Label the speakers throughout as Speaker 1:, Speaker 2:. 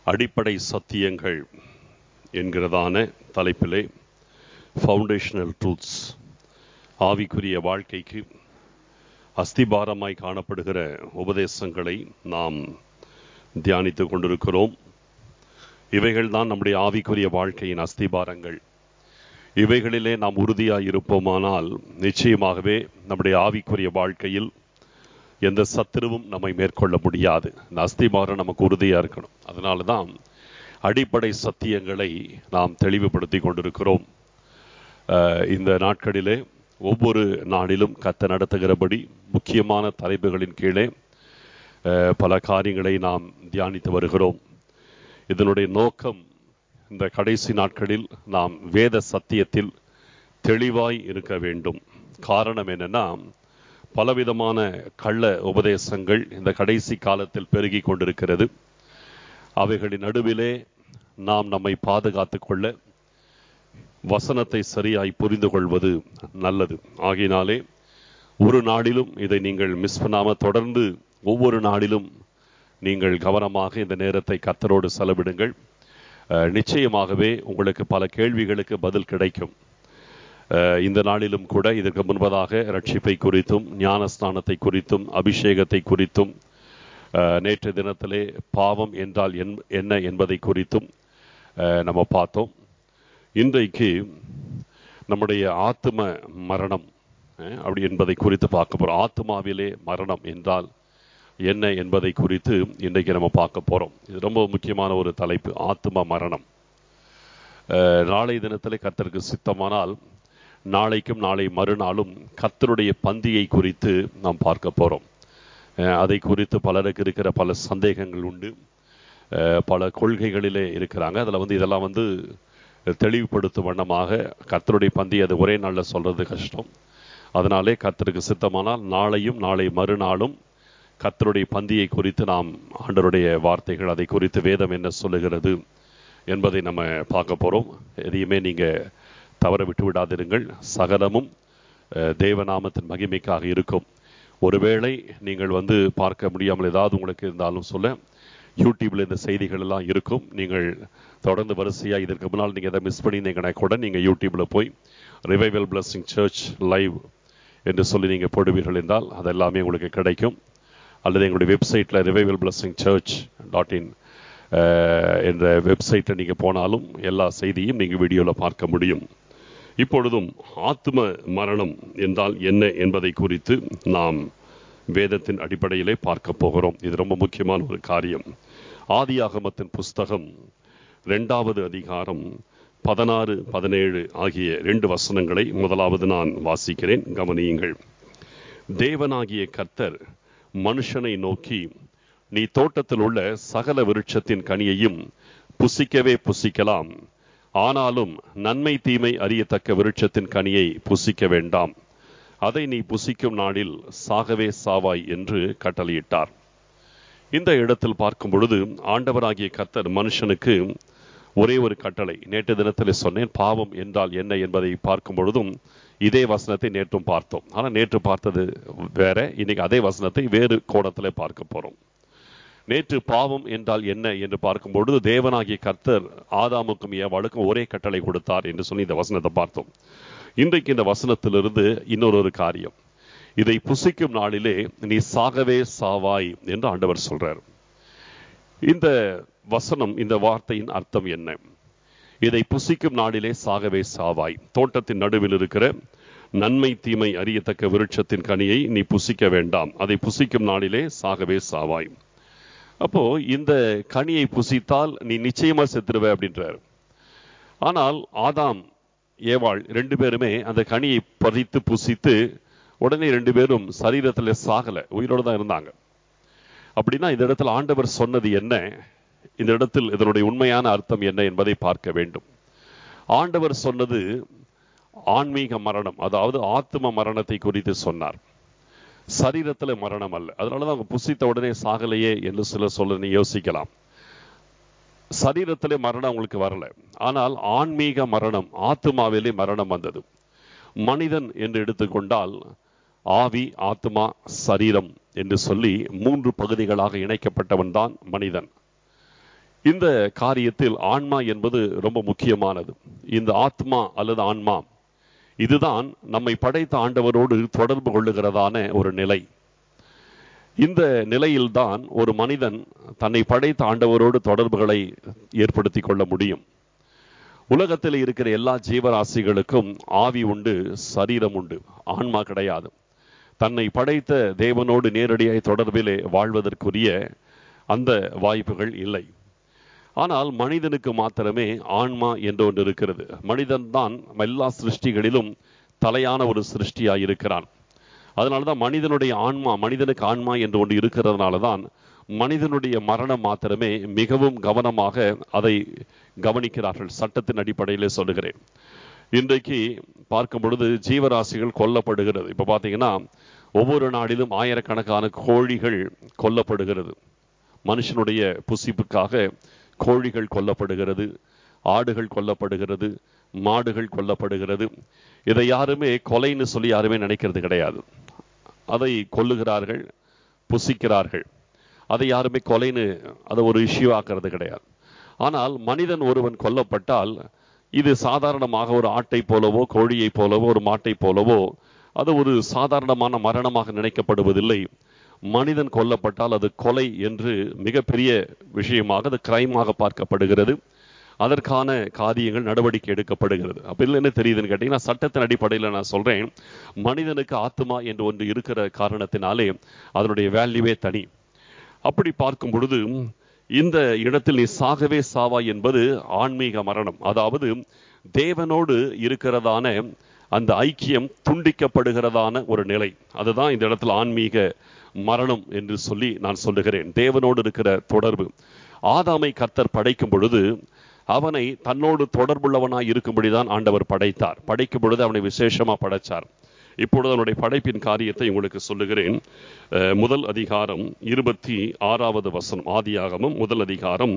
Speaker 1: அடிப்படை சத்தியங்கள் என்கிறதான தலைப்பிலே ஃபவுண்டேஷனல் ட்ரூத்ஸ், ஆவிக்குரிய வாழ்க்கைக்கு அஸ்திபாரமாய் காணப்படுகிற உபதேசங்களை நாம் தியானித்து கொண்டிருக்கிறோம். இவைகள்தான் நம்முடைய ஆவிக்குரிய வாழ்க்கையின் அஸ்திபாரங்கள். இவைகளிலே நாம் உறுதியாய் இருப்போமானால் நிச்சயமாகவே நம்முடைய ஆவிக்குரிய வாழ்க்கையில் எந்த சத்துருவும் நம்மை மேற்கொள்ள முடியாது. இந்த அஸ்திபாரம் நமக்கு உறுதியாக இருக்கணும். அதனால தான் அடிப்படை சத்தியங்களை நாம் தெளிவுபடுத்தி கொண்டிருக்கிறோம். இந்த நாட்களிலே ஒவ்வொரு நாளிலும் கர்த்தர் நடத்துகிறபடி முக்கியமான தலைப்புகளின் கீழே பல காரியங்களை நாம் தியானித்து வருகிறோம். இதனுடைய நோக்கம், இந்த கடைசி நாட்களில் நாம் வேத சத்தியத்தில் தெளிவாய் இருக்க வேண்டும். காரணம் என்னன்னா, பலவிதமான கள்ள உபதேசங்கள் இந்த கடைசி காலத்தில் பெருகி கொண்டிருக்கிறது. அவைகளின் நடுவிலே நாம் நம்மை பாதுகாத்து கொள்ள வசனத்தை சரியாய் புரிந்து கொள்வது நல்லது. ஆகையினாலே ஒரு நாளிலும் இதை நீங்கள் மிஸ் பண்ணாம தொடர்ந்து ஒவ்வொரு நாளிலும் நீங்கள் கவனமாக இந்த நேரத்தை கர்த்தரோடு செலவிடுங்கள். நிச்சயமாகவே உங்களுக்கு பல கேள்விகளுக்கு பதில் கிடைக்கும். இந்த நாளிலும் கூட இதற்கு முன்பதாக ரட்சிப்பை குறித்தும், ஞானஸ்நானத்தை குறித்தும், அபிஷேகத்தை குறித்தும், நேற்று தினத்திலே பாவம் என்றால் என்ன என்பதை குறித்தும் நம்ம பார்த்தோம். இன்றைக்கு நம்முடைய ஆத்தும மரணம் அப்படி என்பதை குறித்து பார்க்க போகிறோம். ஆத்மாவிலே மரணம் என்றால் என்ன என்பதை குறித்து இன்றைக்கு நம்ம பார்க்க போகிறோம். இது ரொம்ப முக்கியமான ஒரு தலைப்பு, ஆத்ம மரணம். நாளை தினத்திலே கர்த்தருக்கு சித்தமானால் நாளைக்கும் நாளை மறுநாளும் கர்த்தருடைய பந்தியை குறித்து நாம் பார்க்க போகிறோம். அதை குறித்து பலருக்கு இருக்கிற பல சந்தேகங்கள் உண்டு. பல கொள்கைகளிலே இருக்கிறாங்க. அதில் இதெல்லாம் தெளிவுபடுத்தும் வண்ணமாக கர்த்தருடைய பந்தி அது ஒரே நாளில் சொல்கிறது கஷ்டம். அதனாலே கர்த்தருக்கு சித்தமானால் நாளையும் நாளை மறுநாளும் கர்த்தருடைய பந்தியை குறித்து நாம் ஆண்டவருடைய வார்த்தைகள், அதை குறித்து வேதம் என்ன சொல்லுகிறது என்பதை நம்ம பார்க்க போகிறோம். எதையுமே நீங்கள் தவற விட்டு விடாதிருங்கள். சகலமும் தேவநாமத்தின் மகிமைக்காக இருக்கும். ஒருவேளை நீங்கள் பார்க்க முடியாமல் ஏதாவது உங்களுக்கு இருந்தாலும் சொல்ல, யூடியூப்ல இந்த செய்திகள் எல்லாம் இருக்கும். நீங்கள் தொடர்ந்து வரிசையாக இதற்கு முன்னால் நீங்கள் எதை மிஸ் பண்ணியிருந்தீங்கன்னா கூட நீங்கள் யூடியூப்ல போய் ரிவைவல் பிளஸிங் சர்ச் லைவ் என்று சொல்லி நீங்கள் போடுவீர்கள் என்றால் அதெல்லாமே உங்களுக்கு கிடைக்கும். அல்லது எங்களுடைய வெப்சைட்டில் ரிவைவல் பிளஸிங் church.in என்ற வெப்சைட்டில் நீங்கள் போனாலும் எல்லா செய்தியும் நீங்கள் வீடியோவில் பார்க்க முடியும். இப்பொழுதும் ஆத்ம மரணம் என்றால் என்ன என்பதை குறித்து நாம் வேதத்தின் அடிப்படையிலே பார்க்க போகிறோம். இது ரொம்ப முக்கியமான ஒரு காரியம். ஆதியாகமத்தின் புஸ்தகம் 2வது அதிகாரம் 16, 17 ஆகிய 2 வசனங்களை முதலாவது நான் வாசிக்கிறேன், கவனியுங்கள். தேவனாகிய கர்த்தர் மனுஷனை நோக்கி, நீ தோட்டத்தில் உள்ள சகல விருட்சத்தின் கனியையும் புசிக்கவே புசிக்கலாம், ஆனாலும் நன்மை தீமை அறியத்தக்க விருட்சத்தின் கனியை புசிக்க வேண்டாம். அதை நீ புசிக்கும் நாளில் சாகவே சாவாய் என்று கட்டளையிட்டார். இந்த இடத்தில் பார்க்கும் பொழுது ஆண்டவராகிய கர்த்தர் மனுஷனுக்கு ஒரே ஒரு கட்டளை. நேற்று தினத்தில் சொன்னேன், பாவம் என்றால் என்ன என்பதை பார்க்கும் பொழுதும் இதே வசனத்தை நேற்றும் பார்த்தோம். ஆனால் நேற்று பார்த்தது வேற, இன்னைக்கு அதே வசனத்தை வேறு கோணத்தில் பார்க்க போறோம். நேற்று பாவம் என்றால் என்ன என்று பார்க்கும் பொழுது தேவனாகிய கர்த்தர் ஆதாமுக்கும் ஏவாளுக்கும் ஒரே கட்டளை கொடுத்தார் என்று சொல்லி இந்த வசனத்தை பார்த்தோம். இன்றைக்கு இந்த வசனத்திலிருந்து இன்னொரு காரியம், இதை புசிக்கும் நாளிலே நீ சாகவே சாவாய் என்று ஆண்டவர் சொல்றார். இந்த வசனம், இந்த வார்த்தையின் அர்த்தம் என்ன? இதை புசிக்கும் நாளிலே சாகவே சாவாய். தோட்டத்தின் நடுவில் இருக்கிற நன்மை தீமை அறியத்தக்க விருட்சத்தின் கனியை நீ புசிக்க வேண்டாம், அதை புசிக்கும் நாளிலே சாகவே சாவாய். அப்போ இந்த கனியை புசித்தால் நீ நிச்சயமா செத்துருவ அப்படின்றார். ஆனால் ஆதாம் ஏவாள் 2 பேருமே அந்த கனியை பறித்து புசித்து உடனே 2 பேரும் சரீரத்தில் சாகல, உயிரோடு தான் இருந்தாங்க. அப்படின்னா இந்த இடத்துல ஆண்டவர் சொன்னது என்ன? இந்த இடத்தில் இதனுடைய உண்மையான அர்த்தம் என்ன என்பதை பார்க்க வேண்டும். ஆண்டவர் சொன்னது ஆன்மீக மரணம், அதாவது ஆத்ம மரணத்தை குறித்து சொன்னார். சரீரத்துல மரணம் அல்ல. அதனாலதான் அவங்க புசித்த உடனே சாகலையே என்று சொல்ல நீ யோசிக்கலாம். சரீரத்திலே மரணம் அவங்களுக்கு வரல, ஆனால் ஆன்மீக மரணம், ஆத்மாவிலே மரணம் வந்தது. மனிதன் என்று எடுத்துக்கொண்டால் ஆவி, ஆத்மா, சரீரம் என்று சொல்லி 3 பகுதிகளாக இணைக்கப்பட்டவன் தான் மனிதன். இந்த காரியத்தில் ஆன்மா என்பது ரொம்ப முக்கியமானது. இந்த ஆத்மா அல்லது ஆன்மா இதுதான் நம்மை படைத்த ஆண்டவரோடு தொடர்பு கொள்ளுகிறதான ஒரு நிலை. இந்த நிலையில்தான் ஒரு மனிதன் தன்னை படைத்த ஆண்டவரோடு தொடர்புகளை ஏற்படுத்தி கொள்ள முடியும். உலகத்தில் இருக்கிற எல்லா ஜீவராசிகளுக்கும் ஆவி உண்டு, சரீரம் உண்டு, ஆன்மா கிடையாது. தன்னை படைத்த தேவனோடு நேரடியாய் தொடர்பிலே வாழ்வதற்குரிய அந்த வாய்ப்புகள் இல்லை. ஆனால் மனிதனுக்கு மாத்திரமே ஆன்மா என்று ஒன்று இருக்கிறது. மனிதன் தான் எல்லா சிருஷ்டிகளிலும் தலையான ஒரு சிருஷ்டியாய் இருக்கிறான். அதனால்தான் மனிதனுடைய ஆன்மா, மனிதனுக்கு ஆன்மா என்று ஒன்று இருக்கிறதுனால தான் மனிதனுடைய மரணம் மாத்திரமே மிகவும் கவனமாக அதை கவனிக்கிறார்கள். சட்டத்தின் அடிப்படையிலே சொல்லுகிறேன். இன்றைக்கு பார்க்கும் பொழுது ஜீவராசிகள் கொல்லப்படுகிறது. இப்ப பாத்தீங்கன்னா ஒவ்வொரு நாளிலும் ஆயிரக்கணக்கான கோழிகள் கொல்லப்படுகிறது. மனுஷனுடைய புசிப்புக்காக கோழிகள் கொல்லப்படுகிறது, ஆடுகள் கொல்லப்படுகிறது, மாடுகள் கொல்லப்படுகிறது. இதை யாருமே கொலைன்னு சொல்லி யாருமே நினைக்கிறது கிடையாது. அதை கொல்லுகிறார்கள், புசிக்கிறார்கள். அதை யாருமே கொலைன்னு அதை ஒரு இஷ்யூ ஆக்கிறது கிடையாது. ஆனால் மனிதன் ஒருவன் கொல்லப்பட்டால் இது சாதாரணமாக ஒரு ஆட்டை போலவோ, கோழியை போலவோ, ஒரு மாட்டை போலவோ அது ஒரு சாதாரணமான மரணமாக நினைக்கப்படுவதில்லை. மனிதன் கொல்லப்பட்டால் அது கொலை என்று மிகப்பெரிய விஷயமாக, அது கிரைமாக பார்க்கப்படுகிறது. அதற்கான காரியங்கள், நடவடிக்கை எடுக்கப்படுகிறது. அப்ப இல்லை என்ன தெரியுதுன்னு கேட்டீங்கன்னா, சட்டத்தின் அடிப்படையில் நான் சொல்றேன், மனிதனுக்கு ஆத்மா என்று ஒன்று இருக்கிற காரணத்தினாலே அதனுடைய வேல்யூவே தனி. அப்படி பார்க்கும் பொழுது இந்த இடத்தில் நீ சாகவே சாவா என்பது ஆன்மீக மரணம். அதாவது தேவனோடு இருக்கிறதான அந்த ஐக்கியம் துண்டிக்கப்படுகிறதான ஒரு நிலை. அதுதான் இந்த இடத்துல ஆன்மீக மரணம் என்று சொல்லி நான் சொல்லுகிறேன். தேவனோடு இருக்கிற தொடர்பு. ஆதாமை கர்த்தர் படைக்கும் பொழுது அவனை தன்னோடு தொடர்புள்ளவனாய் இருக்கும்படிதான் ஆண்டவர் படைத்தார். படைக்கும் பொழுது அவனை விசேஷமா படைச்சார். இப்பொழுது அவனுடைய படைப்பின் காரியத்தை உங்களுக்கு சொல்லுகிறேன். முதல் அதிகாரம் 26வது வசனம். ஆதியாகமம் முதல் அதிகாரம்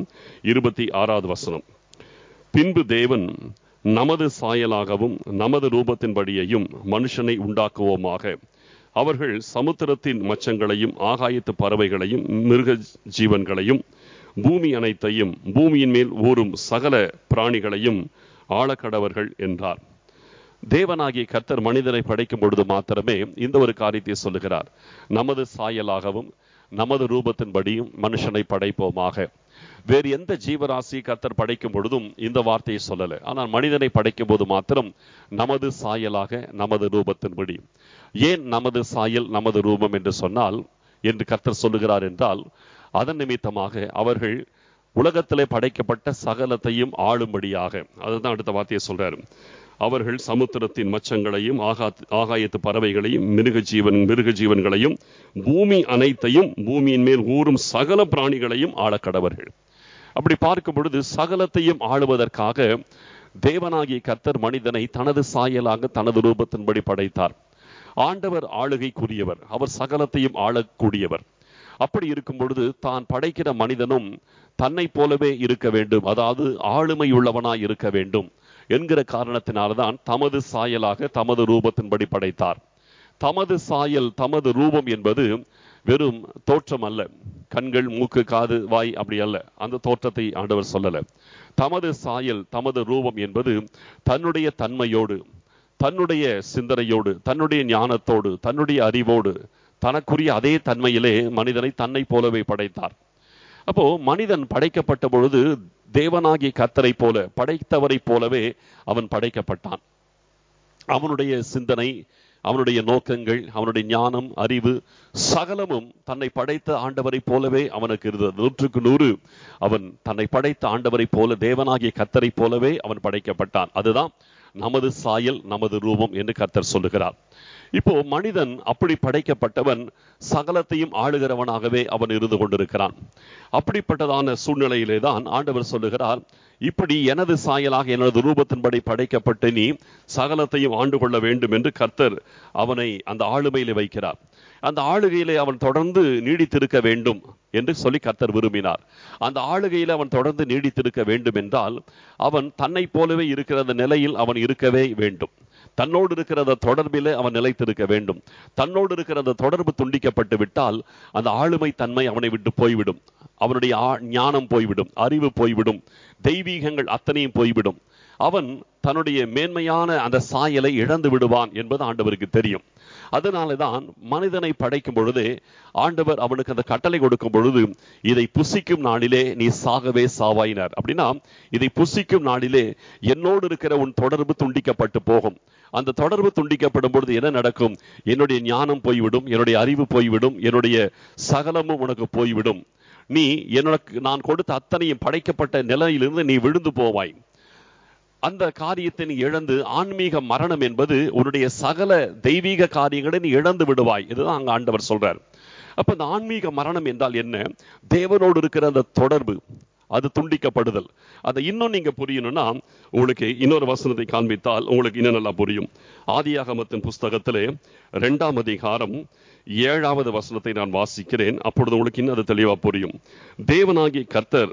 Speaker 1: 26வது வசனம். பின்பு தேவன், நமது சாயலாகவும் நமது ரூபத்தின்படியையும் மனுஷனை உண்டாக்குவோமாக. அவர்கள் சமுத்திரத்தின் மச்சங்களையும் ஆகாயத்து பறவைகளையும் மிருக ஜீவன்களையும் பூமி அனைத்தையும் பூமியின் மேல் ஊறும் சகல பிராணிகளையும் ஆளக்கடவர்கள் என்றார். தேவனாகிய கர்த்தர் மனிதனை படைக்கும் பொழுது மாத்திரமே இந்த ஒரு காரியத்தை சொல்லுகிறார். நமது சாயலாகவும் நமது ரூபத்தின்படியும் மனுஷனை படைப்போமாக. வேறு எந்த ஜீவராசி கர்த்தர் படைக்கும் பொழுதும் இந்த வார்த்தையை சொல்லலை. ஆனால் மனிதனை படைக்கும் போது மாத்திரம் நமது சாயலாக நமது ரூபத்தின்படி. ஏன் நமது சாயல் நமது ரூபம் என்று சொன்னால், என்று கர்த்தர் சொல்லுகிறார் என்றால், அதன் நிமித்தமாக அவர்கள் உலகத்திலே படைக்கப்பட்ட சகலத்தையும் ஆளும்படியாக. அதுதான் அடுத்த வார்த்தையை சொல்றாரு. அவர்கள் சமுத்திரத்தின் மச்சங்களையும் ஆகாயத்து பறவைகளையும் மிருக ஜீவன்களையும் பூமி அனைத்தையும் பூமியின் மேல் ஊறும் சகல பிராணிகளையும் ஆளக்கடவர்கள். அப்படி பார்க்கும் பொழுது சகலத்தையும் ஆளுவதற்காக தேவனாகிய கர்த்தர் மனிதனை தனது சாயலாக தனது ரூபத்தின்படி படைத்தார். ஆண்டவர் ஆளுகைக்குரியவர், அவர் சகலத்தையும் ஆளக்கூடியவர். அப்படி இருக்கும் பொழுது தான் படைக்கிற மனிதனும் தன்னை போலவே இருக்க வேண்டும், அதாவது ஆளுமை உள்ளவனாய் இருக்க வேண்டும் என்கிற காரணத்தினால்தான் தமது சாயலாக தமது ரூபத்தின்படி படைத்தார். தமது சாயல் தமது ரூபம் என்பது வெறும் தோற்றம் அல்ல. கண்கள், மூக்கு, காது, வாய் அப்படி அல்ல. அந்த தோற்றத்தை ஆண்டவர் சொல்லல. தமது சாயல் தமது ரூபம் என்பது தன்னுடைய தன்மையோடு, தன்னுடைய சிந்தனையோடு, தன்னுடைய ஞானத்தோடு, தன்னுடைய அறிவோடு, தனக்குரிய அதே தன்மையிலே மனிதனை தன்னை போலவே படைத்தார். அப்போ மனிதன் படைக்கப்பட்ட பொழுது தேவனாகிய கர்த்தரை போல, படைத்தவரை போலவே அவன் படைக்கப்பட்டான். அவனுடைய சிந்தனை, அவனுடைய நோக்கங்கள், அவனுடைய ஞானம், அறிவு சகலமும் தன்னை படைத்த ஆண்டவரை போலவே அவனுக்கு இருந்தது. 100க்கு 100 அவன் தன்னை படைத்த ஆண்டவரை போல, தேவனாகிய கர்த்தரை போலவே அவன் படைக்கப்பட்டான். அதுதான் நமது சாயல் நமது ரூபம் என்று கர்த்தர் சொல்லுகிறார். இப்போ மனிதன் அப்படி படைக்கப்பட்டவன் சகலத்தையும் ஆளுகிறவனாகவே அவன் இருந்து கொண்டிருக்கிறான். அப்படிப்பட்டதான சூழ்நிலையிலே தான் ஆண்டவர் சொல்லுகிறார், இப்படி எனது சாயலாக எனது ரூபத்தின்படி படைக்கப்பட்ட நீ சகலத்தையும் ஆண்டு கொள்ள வேண்டும் என்று கர்த்தர் அவனை அந்த ஆளுமையிலே வைக்கிறார். அந்த ஆளுகையிலே அவன் தொடர்ந்து நீடித்திருக்க வேண்டும் என்று சொல்லி கர்த்தர் விரும்பினார். அந்த ஆளுகையிலே அவன் தொடர்ந்து நீடித்திருக்க வேண்டும் என்றால் அவன் தன்னை போலவே இருக்கிற நிலையில் அவன் இருக்கவே வேண்டும். தன்னோடு இருக்கிற தொடர்பிலே அவன் நிலைத்திருக்க வேண்டும். தன்னோடு இருக்கிற தொடர்பு துண்டிக்கப்பட்டு விட்டால் அந்த ஆளுமை தன்மை அவனை விட்டு போய்விடும். அவனுடைய ஞானம் போய்விடும், அறிவு போய்விடும், தெய்வீகங்கள் அத்தனையும் போய்விடும். அவன் தன்னுடைய மேன்மையான அந்த சாயலை இழந்து விடுவான் என்பது ஆண்டவருக்கு தெரியும். அதனாலதான் மனிதனை படைக்கும் பொழுது ஆண்டவர் அவனுக்கு அந்த கட்டளை கொடுக்கும் பொழுது, இதை புசிக்கும் நாளிலே நீ சாகவே சாவாயினார். அப்படின்னா இதை புசிக்கும் நாளிலே என்னோடு இருக்கிற உன் தொடர்பு துண்டிக்கப்பட்டு போகும். அந்த தொடர்பு துண்டிக்கப்படும் பொழுது என்ன நடக்கும்? என்னுடைய ஞானம் போய்விடும், என்னுடைய அறிவு போய்விடும், என்னுடைய சகலமும் உனக்கு போய்விடும். நீ எனக்கு நான் கொடுத்த அத்தனையும் படைக்கப்பட்ட நிலையிலிருந்து நீ விழுந்து போவாய். அந்த காரியத்தை நீ இழந்து, ஆன்மீக மரணம் என்பது உன்னுடைய சகல தெய்வீக காரியங்களை நீ இழந்து விடுவாய். இதுதான் அங்க ஆண்டவர் சொல்றார். அப்ப இந்த ஆன்மீக மரணம் என்றால் என்ன? தேவனோடு இருக்கிற அந்த தொடர்பு அது துண்டிக்கப்படுதல். அதை இன்னும் நீங்க புரியணும்னா உங்களுக்கு இன்னொரு வசனத்தை காண்பித்தால் உங்களுக்கு இன்னும் நல்லா புரியும். ஆதியாகமத்தின் புஸ்தகத்திலே 2ஆம் அதிகாரம் 7வது வசனத்தை நான் வாசிக்கிறேன். அப்பொழுது உங்களுக்கு இன்னும் அது தெளிவா புரியும். தேவனாகிய கர்த்தர்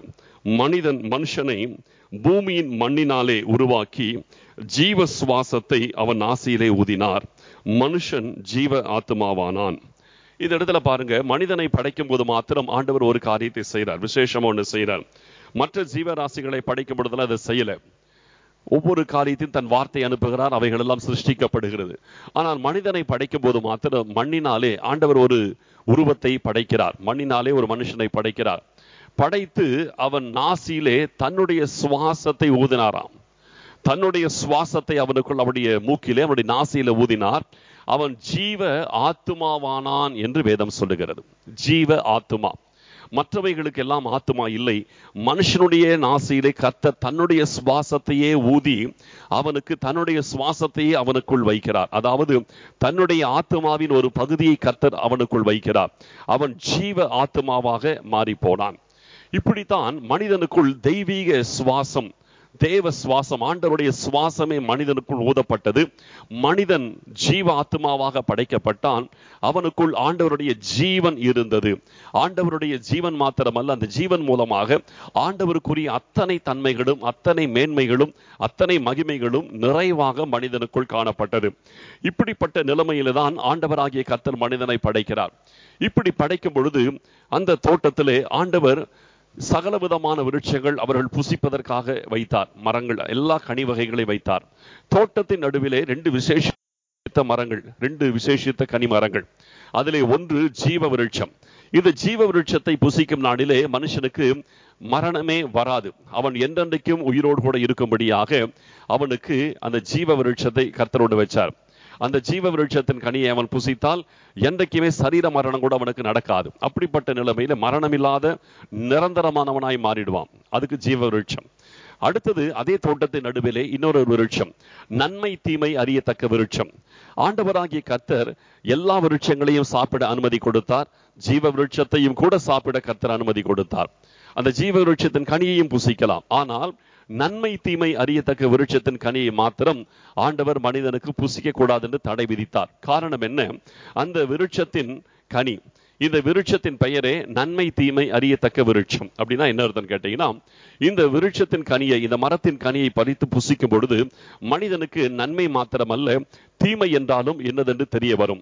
Speaker 1: மனுஷனை பூமியின் மண்ணினாலே உருவாக்கி ஜீவ சுவாசத்தை அவன் நாசியிலே ஊதினார். மனுஷன் ஜீவ ஆத்மாவானான். இந்த இடத்துல பாருங்க, மனிதனை படைக்கும் போது மாத்திரம் ஆண்டவர் ஒரு காரியத்தை செய்கிறார், விசேஷமா ஒன்று செய்கிறார். மற்ற ஜீவராசிகளை படைக்கும் பொழுதுல அதை செய்யல. ஒவ்வொரு காரியத்தையும் தன் வார்த்தை அனுப்புகிறார், அவைகள் எல்லாம் சிருஷ்டிக்கப்படுகிறது. ஆனால் மனிதனை படைக்கும் போது மாத்திரம் மண்ணினாலே ஆண்டவர் ஒரு உருவத்தை படைக்கிறார், மண்ணினாலே ஒரு மனுஷனை படைக்கிறார். படைத்து அவன் நாசியிலே தன்னுடைய சுவாசத்தை ஊதினாராம். தன்னுடைய சுவாசத்தை அவனுக்குள் அவனுடைய மூக்கிலே அவனுடைய நாசியில ஊதினார். அவன் ஜீவ ஆத்துமாவானான் என்று வேதம் சொல்லுகிறது. ஜீவ ஆத்துமா. மற்றவைகளுக்கு எல்லாம் ஆத்துமா இல்லை. மனுஷனுடைய நாசியிலே கர்த்தர் தன்னுடைய சுவாசத்தையே ஊதி அவனுக்கு தன்னுடைய சுவாசத்தையே அவனுக்குள் வைக்கிறார். அதாவது தன்னுடைய ஆத்துமாவின் ஒரு பகுதியை கர்த்தர் அவனுக்குள் வைக்கிறார். அவன் ஜீவ ஆத்துமாவாக மாறி போனான். இப்படித்தான் மனிதனுக்குள் தெய்வீக சுவாசம், தேவ சுவாசம், ஆண்டவருடைய சுவாசமே மனிதனுக்குள் ஊதப்பட்டது. மனிதன் ஜீவ ஆத்மாவாக படைக்கப்பட்டான். அவனுக்குள் ஆண்டவருடைய ஜீவன் இருந்தது. ஆண்டவருடைய ஜீவன் மாத்திரமல்ல, அந்த ஜீவன் மூலமாக ஆண்டவருக்குரிய அத்தனை தன்மைகளும் அத்தனை மேன்மைகளும் அத்தனை மகிமைகளும் நிறைவாக மனிதனுக்குள் காணப்பட்டது. இப்படிப்பட்ட நிலைமையில தான் ஆண்டவராகிய கர்த்தர் மனிதனை படைக்கிறார். இப்படி படைக்கும் பொழுது அந்த தோட்டத்திலே ஆண்டவர் சகலவிதமான விருட்சங்கள் அவர்கள் புசிப்பதற்காக வைத்தார். மரங்கள், எல்லா கனி வகைகளை வைத்தார். தோட்டத்தின் நடுவிலே 2 விசேஷித்த மரங்கள், 2 விசேஷித்த கனி மரங்கள். அதிலே ஒன்று ஜீவ விருட்சம். இந்த ஜீவ விருட்சத்தை புசிக்கும் நாளிலே மனுஷனுக்கு மரணமே வராது. அவன் என்றென்றைக்கும் உயிரோடு கூட இருக்கும்படியாக அவனுக்கு அந்த ஜீவ விருட்சத்தை கர்த்தரோடு வச்சார். அந்த ஜீவ விருட்சத்தின் கனியை அவன் புசித்தால் என்றைக்குமே சரீர மரணம் கூட அவனுக்கு நடக்காது. அப்படிப்பட்ட நிலைமையில மரணமில்லாத நிரந்தரமானவனாய் மாறிடுவான். அதுக்கு ஜீவ விருட்சம். அடுத்தது அதே தோட்டத்தின் நடுவிலே இன்னொரு விருட்சம், நன்மை தீமை அறியத்தக்க விருட்சம். ஆண்டவராகிய கர்த்தர் எல்லா விருட்சங்களையும் சாப்பிட அனுமதி கொடுத்தார். ஜீவ விருட்சத்தையும் கூட சாப்பிட கர்த்தர் அனுமதி கொடுத்தார். அந்த ஜீவ விருட்சத்தின் கனியையும் புசிக்கலாம். ஆனால் நன்மை தீமை அறியத்தக்க விருட்சத்தின் கனியை மாத்திரம் ஆண்டவர் மனிதனுக்கு புசிக்க கூடாது என்று தடை விதித்தார். காரணம் என்ன? அந்த விருட்சத்தின் கனி, இந்த விருட்சத்தின் பெயரே நன்மை தீமை அறியத்தக்க விருட்சம். அப்படின்னா என்ன அர்த்தம் கேட்டீங்கன்னா, இந்த விருட்சத்தின் கனியை, இந்த மரத்தின் கனியை பறித்து புசிக்கும் பொழுது மனிதனுக்கு நன்மை மாத்திரமல்ல, தீமை என்றாலும் என்னதென்று தெரிய வரும்.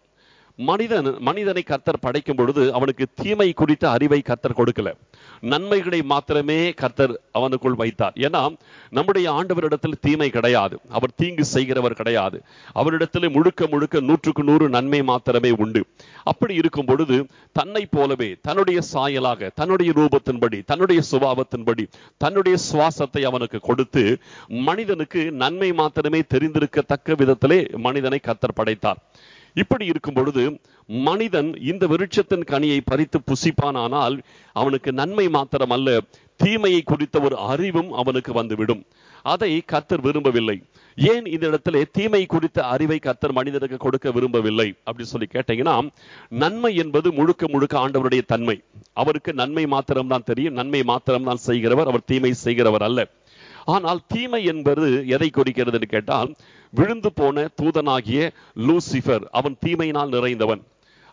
Speaker 1: மனிதனை கர்த்தர் படைக்கும் பொழுது அவனுக்கு தீமை குறித்த அறிவை கர்த்தர் கொடுக்கல, நன்மைகளை மாத்திரமே கர்த்தர் அவனுக்குள் வைத்தார். ஏன்னா நம்முடைய ஆண்டவரிடத்தில் தீமை கிடையாது, அவர் தீங்கு செய்கிறவர் கிடையாது. அவரிடத்தில் முழுக்க முழுக்க 100க்கு 100 நன்மை மாத்திரமே உண்டு. அப்படி இருக்கும் பொழுது தன்னை போலவே தன்னுடைய சாயலாக, தன்னுடைய ரூபத்தின்படி, தன்னுடைய சுபாவத்தின்படி தன்னுடைய சுவாசத்தை அவனுக்கு கொடுத்து மனிதனுக்கு நன்மை மாத்திரமே தெரிந்திருக்கத்தக்க விதத்திலே மனிதனை கர்த்தர் படைத்தார். இப்படி இருக்கும் பொழுது மனிதன் இந்த விருட்சத்தின் கனியை பறித்து புசிப்பானால் அவனுக்கு நன்மை மாத்திரம் அல்ல, தீமையை குறித்த ஒரு அறிவும் அவனுக்கு வந்துவிடும். அதை கர்த்தர் விரும்பவில்லை. ஏன் இந்த இடத்துல தீமை குறித்த அறிவை கர்த்தர் மனிதனுக்கு கொடுக்க விரும்பவில்லை அப்படி சொல்லி கேட்டீங்கன்னா, நன்மை என்பது முழுக்க முழுக்க ஆண்டவருடைய தன்மை. அவருக்கு நன்மை மாத்திரம் தான் தெரியும், நன்மை மாத்திரம் தான் செய்கிறவர், அவர் தீமை செய்கிறவர் அல்ல. ஆனால் தீமை என்பது எதை குறிக்கிறது என்று கேட்டால், விழுந்து போன தூதனாகிய லூசிபர், அவன் தீமையினால் நிறைந்தவன்.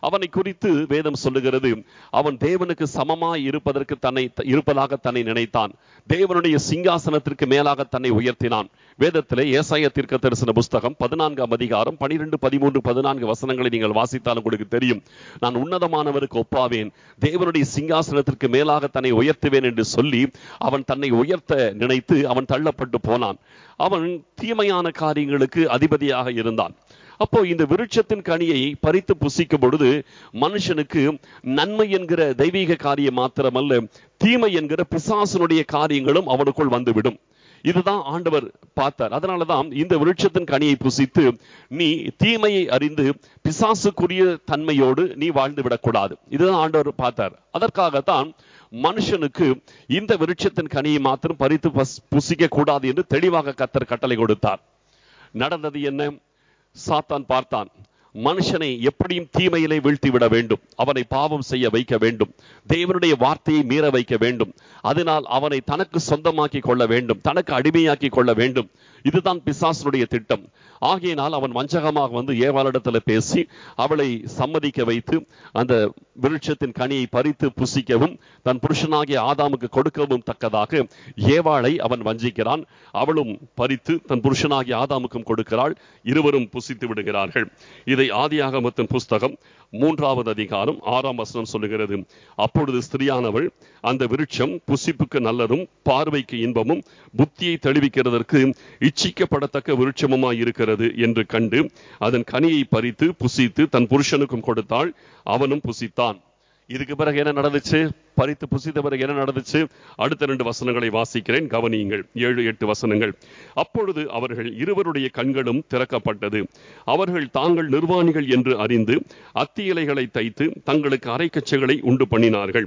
Speaker 1: அவனை குறித்து வேதம் சொல்லுகிறது, அவன் தேவனுக்கு சமமாய் இருப்பதாக தன்னை நினைத்தான். தேவனுடைய சிங்காசனத்திற்கு மேலாக தன்னை உயர்த்தினான். வேதத்திலே ஏசாயா தீர்க்கதரிசன புஸ்தகம் 14ஆம் அதிகாரம் 12, 13, 14 வசனங்களை நீங்கள் வாசித்தால் உங்களுக்கு தெரியும். நான் உன்னதமானவருக்கு ஒப்பாவேன், தேவனுடைய சிங்காசனத்திற்கு மேலாக தன்னை உயர்த்துவேன் என்று சொல்லி அவன் தன்னை உயர்த்த நினைத்து அவன் தள்ளப்பட்டு போனான். அவன் தீமையான காரியங்களுக்கு அதிபதியாக இருந்தான். அப்போ இந்த விருட்சத்தின் கனியை பறித்து புசிக்கும் பொழுது மனுஷனுக்கு நன்மை என்கிற தெய்வீக காரியம் மாத்திரமல்ல, தீமை என்கிற பிசாசனுடைய காரியங்களும் அவனுக்குள் வந்துவிடும். இதுதான் ஆண்டவர் பார்த்தார். அதனாலதான் இந்த விருட்சத்தின் கனியை புசித்து நீ தீமையை அறிந்து பிசாசுக்குரிய தன்மையோடு நீ வாழ்ந்து விடக்கூடாது. இதுதான் ஆண்டவர் பார்த்தார். அதற்காகத்தான் மனுஷனுக்கு இந்த விருட்சத்தின் கனியை மாத்திரம் பறித்து புசிக்க கூடாது என்று தெளிவாக கர்த்தர் கட்டளை கொடுத்தார். நடந்தது என்ன? சாத்தான் பார்த்தான், மனுஷனை எப்படியும் தீமையிலே வீழ்த்தி விட வேண்டும், அவனை பாவம் செய்ய வைக்க வேண்டும், தேவனுடைய வார்த்தையை மீற வைக்க வேண்டும், அதனால் அவனை தனக்கு சொந்தமாக்கி கொள்ள வேண்டும், தனக்கு அடிமையாக்கி கொள்ள வேண்டும். இதுதான் பிசாசனுடைய திட்டம். ஆகையினால் அவன் வஞ்சகமாக வந்து ஏவாளிடத்தில் பேசி அவளை சம்மதிக்க வைத்து அந்த விருட்சத்தின் கனியை பறித்து புசிக்கவும் தன் புருஷனாகிய ஆதாமுக்கு கொடுக்கவும் தக்கதாக ஏவாளை அவன் வஞ்சிக்கிறான். அவளும் பறித்து தன் புருஷனாகிய ஆதாமுக்கும் கொடுக்கிறாள். இருவரும் புசித்து விடுகிறார்கள். இதை ஆதியாகமத்தின் புஸ்தகம் 3ஆவது அதிகாரம் 6ஆம் வசனம் சொல்லுகிறது. அப்பொழுது ஸ்திரியானவள் அந்த விருட்சம் புசிப்புக்கு நல்லதும் பார்வைக்கு இன்பமும் புத்தியை தெளிவிக்கிறதற்கு இச்சிக்கப்படத்தக்க விருட்சமுமாய் இருக்கிறது என்று கண்டு அதன் கனியை பறித்து புசித்து தன் புருஷனுக்கும் கொடுத்தாள். அவனும் புசித்தான். இதுக்கு பிறகு என்ன நடந்துச்சு? பறித்து புசித்த பிறகு என்ன நடந்துச்சு? அடுத்த 2 வசனங்களை வாசிக்கிறேன், கவனியுங்கள். 7, 8 வசனங்கள். அப்பொழுது அவர்கள் இருவருடைய கண்களும் திறக்கப்பட்டது. அவர்கள் தாங்கள் நிர்வாணிகள் என்று அறிந்து அத்தி இலைகளை தைத்து தங்களுக்கு அரைக்கச்சைகளை உண்டு பண்ணினார்கள்.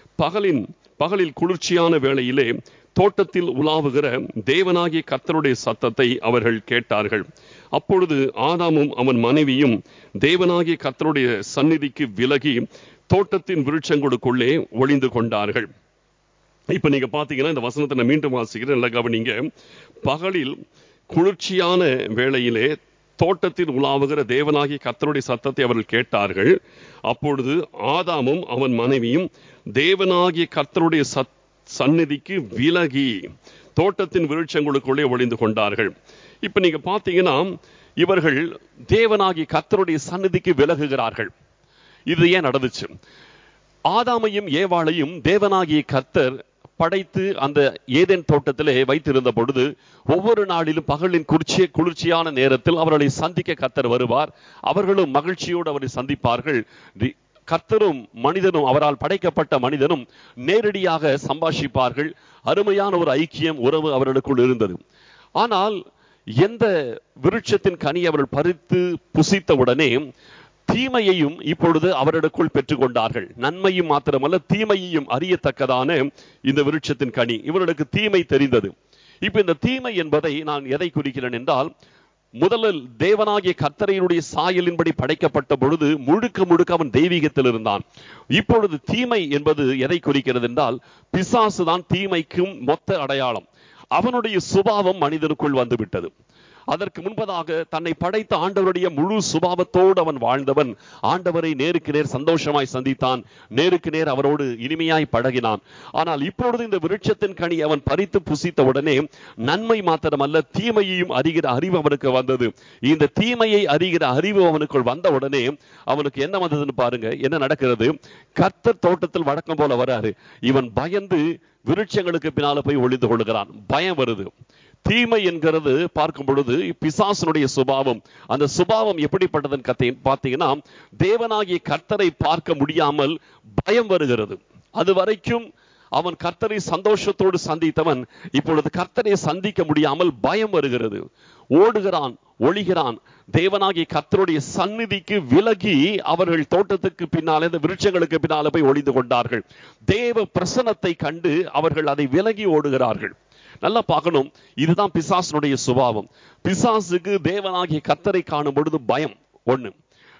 Speaker 1: பகலில் குளிர்ச்சியான வேளையிலே தோட்டத்தில் உலாவுகிற தேவனாகிய கர்த்தருடைய சத்தத்தை அவர்கள் கேட்டார்கள். அப்பொழுது ஆதாமும் அவன் மனைவியும் தேவனாகிய கர்த்தருடைய சந்நிதிக்கு விலகி தோட்டத்தின் விருட்சங்களுக்குள்ளே ஒளிந்து கொண்டார்கள். இப்ப நீங்க பாத்தீங்கன்னா இந்த வசனத்தை நான் மீண்டும் வாசிக்கிறேன், நல்லா கவனிங்க. பகலில் குளிர்ச்சியான வேளையிலே தோட்டத்தில் உலாவுகிற தேவனாகிய கர்த்தருடைய சத்தத்தை அவர்கள் கேட்டார்கள். அப்பொழுது ஆதாமும் அவன் மனைவியும் தேவனாகிய கர்த்தருடைய சந்நிதிக்கு விலகி தோட்டத்தின் விருட்சங்களுக்குள்ளே ஒளிந்து கொண்டார்கள். இப்ப நீங்க பாத்தீங்கன்னா இவர்கள் தேவனாகிய கர்த்தருடைய சந்நிதிக்கு விலகுகிறார்கள். இது ஏன் நடந்துச்சு? ஆதாமையும் ஏவாளையும் தேவனாகிய கர்த்தர் படைத்து அந்த ஏதேன் தோட்டத்திலே வைத்திருந்த பொழுது ஒவ்வொரு நாளிலும் பகலின் குளிர்ச்சியான நேரத்தில் அவர்களை சந்திக்க கர்த்தர் வருவார். அவர்களும் மகிழ்ச்சியோடு அவரை சந்திப்பார்கள். கர்த்தரும் மனிதனும், அவரால் படைக்கப்பட்ட மனிதனும் நேரடியாக சம்பாஷிப்பார்கள். அருமையான ஒரு ஐக்கியம், உறவு அவர்களுக்குள் இருந்தது. ஆனால் எந்த விருட்சத்தின் கனி அவர்கள் பறித்து புசித்தவுடனே தீமையையும் இப்பொழுது அவர்களுக்குள் பெற்றுக்கொண்டார்கள். நன்மையும் மாத்திரமல்ல, தீமையையும் அறியத்தக்கதான இந்த விருட்சத்தின் கனி இவர்களுக்கு தீமை தெரிந்தது. இப்ப இந்த தீமை என்பதை நான் எதை குறிக்கிறேன் என்றால், முதலில் தேவனாகிய கர்த்தரையுடைய சாயலின்படி படைக்கப்பட்ட பொழுது முழுக்க அவன் தெய்வீகத்தில் இருந்தான். இப்பொழுது தீமை என்பது எதை குறிக்கிறது என்றால், பிசாசுதான் தீமைக்கும் மொத்த அடையாளம். அவனுடைய சுபாவம் மனிதனுக்குள் வந்துவிட்டது. அதற்கு முன்பதாக தன்னை படைத்த ஆண்டவருடைய முழு சுபாவத்தோடு அவன் வாழ்ந்தவன். ஆண்டவரை நேருக்கு நேர் சந்தோஷமாய் சந்தித்தான், நேருக்கு நேர் அவரோடு இனிமையாய் பழகினான். ஆனால் இப்பொழுது இந்த விருட்சத்தின் கனி அவன் பறித்து புசித்த உடனே நன்மை மாத்திரமல்ல, தீமையையும் அறிகிற அறிவு அவனுக்கு வந்தது. இந்த தீமையை அறிகிற அறிவு அவனுக்குள் வந்த உடனே அவனுக்கு என்ன வந்ததுன்னு பாருங்க. என்ன நடக்கிறது? கர்த்தர் தோட்டத்தில் வழக்கம் போல வராரு. இவன் பயந்து விருட்சங்களுக்கு பின்னால போய் ஒளிந்து கொள்கிறான். பயம் வருது. தீமை என்கிறது பார்க்கும் பொழுது பிசாசனுடைய சுபாவம். அந்த சுபாவம் எப்படிப்பட்டதுன்னு பார்த்தீங்கன்னா, தேவனாகிய கர்த்தரை பார்க்க முடியாமல் பயம் வருகிறது. அது வரைக்கும் அவன் கர்த்தரை சந்தோஷத்தோடு சந்தித்தவன் இப்பொழுது கர்த்தரை சந்திக்க முடியாமல் பயம் வருகிறது. ஓடுகிறான், ஒளிகிறான். தேவனாகிய கர்த்தருடைய சந்நிதிக்கு விலகி அவர்கள் தோட்டத்துக்கு பின்னாலே, இந்த விருட்சங்களுக்கு பின்னாலே போய் ஒளிந்து கொண்டார்கள். தேவ பிரசன்னத்தை கண்டு அவர்கள் அதை விலகி ஓடுகிறார்கள். நல்லா பார்க்கணும், இதுதான் பிசாசனுடைய சுபாவம். பிசாசுக்கு தேவனாகிய கர்த்தரை காணும் பொழுது பயம் ஒண்ணு.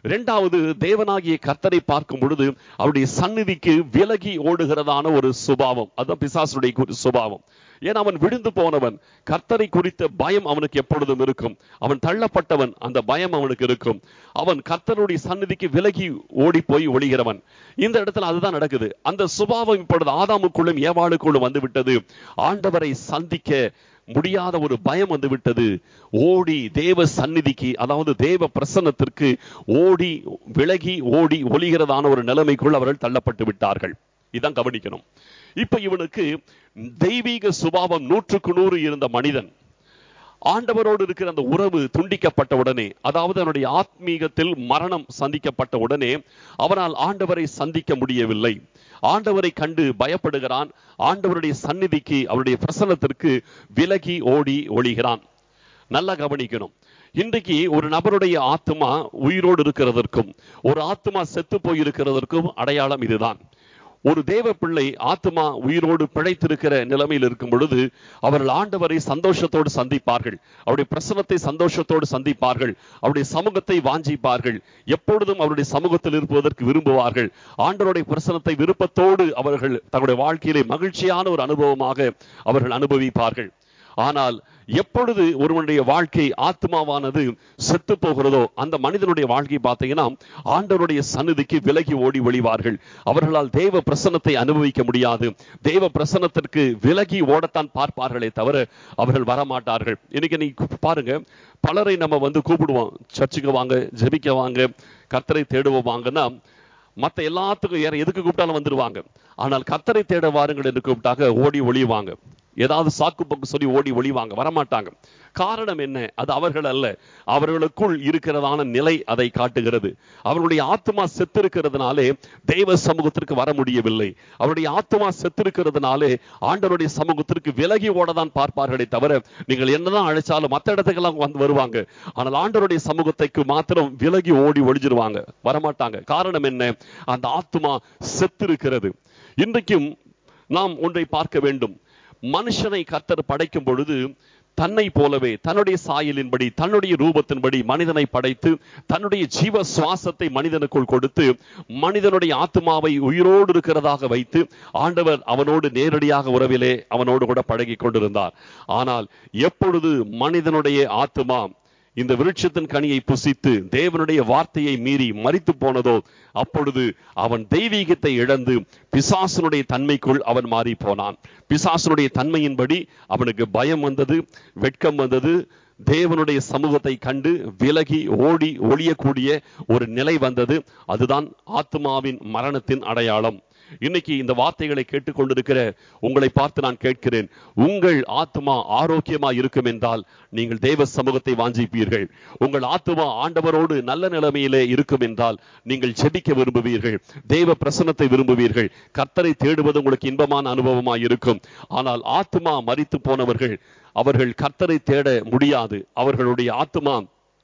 Speaker 1: இரண்டாவது, தேவனாகிய கர்த்தரை பார்க்கும் பொழுது அவருடைய சந்நிதிக்கு விலகி ஓடுகிறதான ஒரு சுபாவம். அதுதான் பிசாசுடைய சுபாவம். ஏன், அவன் விழுந்து போனவன். கர்த்தரை குறித்த பயம் அவனுக்கு எப்பொழுதும் இருக்கும். அவன் தள்ளப்பட்டவன், அந்த பயம் அவனுக்கு இருக்கும். அவன் கர்த்தருடைய சந்நிதிக்கு விலகி ஓடி போய் ஒளிகிறவன். இந்த இடத்துல அதுதான் நடக்குது. அந்த சுபாவம் இப்பொழுது ஆதாமுக்குள்ளும் ஏவாளுக்குள்ளும் வந்து விட்டது. ஆண்டவரை சந்திக்க முடியாத ஒரு பயம் வந்து விட்டது. ஓடி தேவ சந்நிதிக்கு, அதாவது தேவ பிரசன்னத்திற்கு ஓடி விலகி ஓடி ஒளிகிறதான ஒரு நிலைமைக்குள் அவர்கள் தள்ளப்பட்டு விட்டார்கள். இதான் கவனிக்கணும். இப்ப இவனுக்கு தெய்வீக சுபாவம் 100% இருந்த மனிதன் ஆண்டவரோடு இருக்கிற அந்த உறவு துண்டிக்கப்பட்ட உடனே, அதாவது அவனுடைய ஆத்மீகத்தில் மரணம் சந்திக்கப்பட்ட உடனே அவனால் ஆண்டவரை சந்திக்க முடியவில்லை. ஆண்டவரை கண்டு பயப்படுகிறான். ஆண்டவருடைய சந்நிதிக்கு, அவருடைய பிரசன்னத்திற்கு விலகி ஓடி ஒளிகிறான். நல்லா கவனிக்கணும். இன்றைக்கு ஒரு நபருடைய ஆத்மா உயிரோடு இருக்கிறதற்கும் ஒரு ஆத்மா செத்து போயிருக்கிறதற்கும் அடையாளம் இதுதான். ஒரு தேவ பிள்ளை ஆத்மா உயிரோடு பிழைத்திருக்கிற நிலைமையில் இருக்கும் பொழுது அவர்கள் ஆண்டவரை சந்தோஷத்தோடு சந்திப்பார்கள். அவருடைய பிரசன்னத்தை சந்தோஷத்தோடு சந்திப்பார்கள். அவருடைய சமூகத்தை வாஞ்சிப்பார்கள். எப்பொழுதும் அவருடைய சமூகத்தில் இருப்பதற்கு விரும்புவார்கள். ஆண்டவருடைய பிரசன்னத்தை விருப்பத்தோடு அவர்கள் தங்களுடைய வாழ்க்கையிலே மகிழ்ச்சியான ஒரு அனுபவமாக அவர்கள் அனுபவிப்பார்கள். ஆனால் எப்பொழுது ஒருவனுடைய வாழ்க்கை ஆத்மாவானது செத்து போகிறதோ அந்த மனிதனுடைய வாழ்க்கை பார்த்தீங்கன்னா ஆண்டவருடைய சந்நிதிக்கு விலகி ஓடி ஒளிவார்கள். அவர்களால் தேவ பிரசன்னத்தை அனுபவிக்க முடியாது. தேவ பிரசன்னத்திற்கு விலகி ஓடத்தான் பார்ப்பார்களே தவிர அவர்கள் வரமாட்டார்கள். இன்னைக்கு நீ பாருங்க, பலரை நம்ம கூப்பிடுவோம், சர்ச்சுக்கு வாங்க, ஜெபிக்க வாங்க, கர்த்தரை தேடுவோம் வாங்கன்னா மற்ற எல்லாத்துக்கும் எதுக்கு கூப்பிட்டாலும் வந்துருவாங்க. ஆனால் கர்த்தரை தேட வாருங்கள் என்று கூப்பிட்டாக ஓடி ஒளிவாங்க. ஏதாவது சாக்கு போக்கு சொல்லி ஓடி ஒளிவாங்க, வரமாட்டாங்க. காரணம் என்ன? அது அவர்கள் அல்ல, அவர்களுக்குள் இருக்கிறதான நிலை அதை காட்டுகிறது. அவர்களுடைய ஆத்மா செத்திருக்கிறதுனாலே தெய்வ சமூகத்திற்கு வர முடியவில்லை. அவருடைய ஆத்மா செத்திருக்கிறதுனாலே ஆண்டவருடைய சமூகத்திற்கு விலகி ஓடதான் பார்ப்பார்களே தவிர நீங்கள் என்னதான் அழைச்சாலும் மற்ற இடத்துக்கெல்லாம் வருவாங்க. ஆனால் ஆண்டவருடைய சமூகத்துக்கு மாத்திரம் விலகி ஓடி ஒளிஞ்சிருவாங்க, வரமாட்டாங்க. காரணம் என்ன? அந்த ஆத்மா செத்திருக்கிறது. இன்றைக்கும் நாம் ஒன்றை பார்க்க வேண்டும். மனுஷனை கர்த்தர் படைக்கும் பொழுது தன்னை போலவே தன்னுடைய சாயலின்படி தன்னுடைய ரூபத்தின்படி மனிதனை படைத்து தன்னுடைய ஜீவ சுவாசத்தை மனிதனுக்குள் கொடுத்து மனிதனுடைய ஆத்மாவை உயிரோடு இருக்கிறதாக வைத்து ஆண்டவர் அவனோடு நேரடியாக உறவிலே அவனோடு கூட பழகி கொண்டிருந்தார். ஆனால் எப்பொழுது மனிதனுடைய ஆத்மா இந்த விருட்சத்தின் கனியை புசித்து தேவனுடைய வார்த்தையை மீறி மரித்து போனதோ அப்பொழுது அவன் தெய்வீகத்தை இழந்து பிசாசனுடைய தன்மைக்குள் அவன் மாறி போனான். பிசாசனுடைய தன்மையின்படி அவனுக்கு பயம் வந்தது, வெட்கம் வந்தது. தேவனுடைய சமூகத்தை கண்டு விலகி ஓடி ஒளியக்கூடிய ஒரு நிலை வந்தது. அதுதான் ஆத்மாவின் மரணத்தின் அடையாளம். இன்னைக்கு இந்த வார்த்தைகளை கேட்டுக்கொண்டிருக்கிற உங்களை பார்த்து நான் கேட்கிறேன், உங்கள் ஆத்மா ஆரோக்கியமா இருக்கும் என்றால் நீங்கள் தேவ சமூகத்தை வாஞ்சிப்பீர்கள். உங்கள் ஆத்மா ஆண்டவரோடு நல்ல நிலைமையிலே இருக்கும் என்றால் நீங்கள் ஜெபிக்க விரும்புவீர்கள், தேவ பிரசன்னத்தை விரும்புவீர்கள். கர்த்தரை தேடுவது உங்களுக்கு இன்பமான அனுபவமாய் இருக்கும். ஆனால் ஆத்மா மரித்து போனவர்கள் அவர்கள் கர்த்தரை தேட முடியாது. அவர்களுடைய ஆத்மா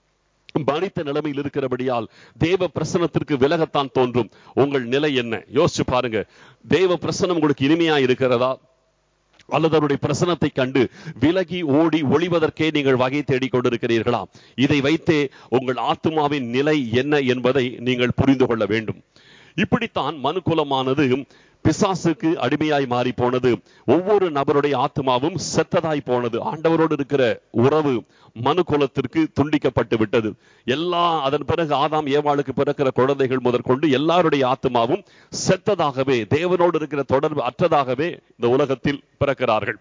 Speaker 1: மரித்த நிலைமையில் இருக்கிறபடியால் தேவ பிரசன்னத்திற்கு விலகத்தான் தோன்றும். உங்கள் நிலை என்ன? யோசிச்சு பாருங்க. தேவ பிரசன்னம் உங்களுக்கு இனிமையா இருக்கிறதா? அல்லது அவருடைய பிரசன்னத்தை கண்டு விலகி ஓடி ஒளிவதற்கே நீங்கள் வகை தேடிக் கொண்டிருக்கிறீர்களா? இதை வைத்தே உங்கள் ஆத்மாவின் நிலை என்ன என்பதை நீங்கள் புரிந்து கொள்ள வேண்டும். இப்படித்தான் மனுக்குலமானது பிசாசுக்கு அடிமையாய் மாறி போனது. ஒவ்வொரு நபருடைய ஆத்மாவும் செத்ததாய் போனது. ஆண்டவரோடு இருக்கிற உறவு மனுக்குலத்திற்கு துண்டிக்கப்பட்டு விட்டது. அதன் பிறகு ஆதாம் ஏவாளுக்கு பிறக்கிற குழந்தைகள் முதற்கொண்டு எல்லாருடைய ஆத்மாவும் செத்ததாகவே, தேவனோடு இருக்கிற தொடர்பு அற்றதாகவே இந்த உலகத்தில் பிறக்கிறார்கள்.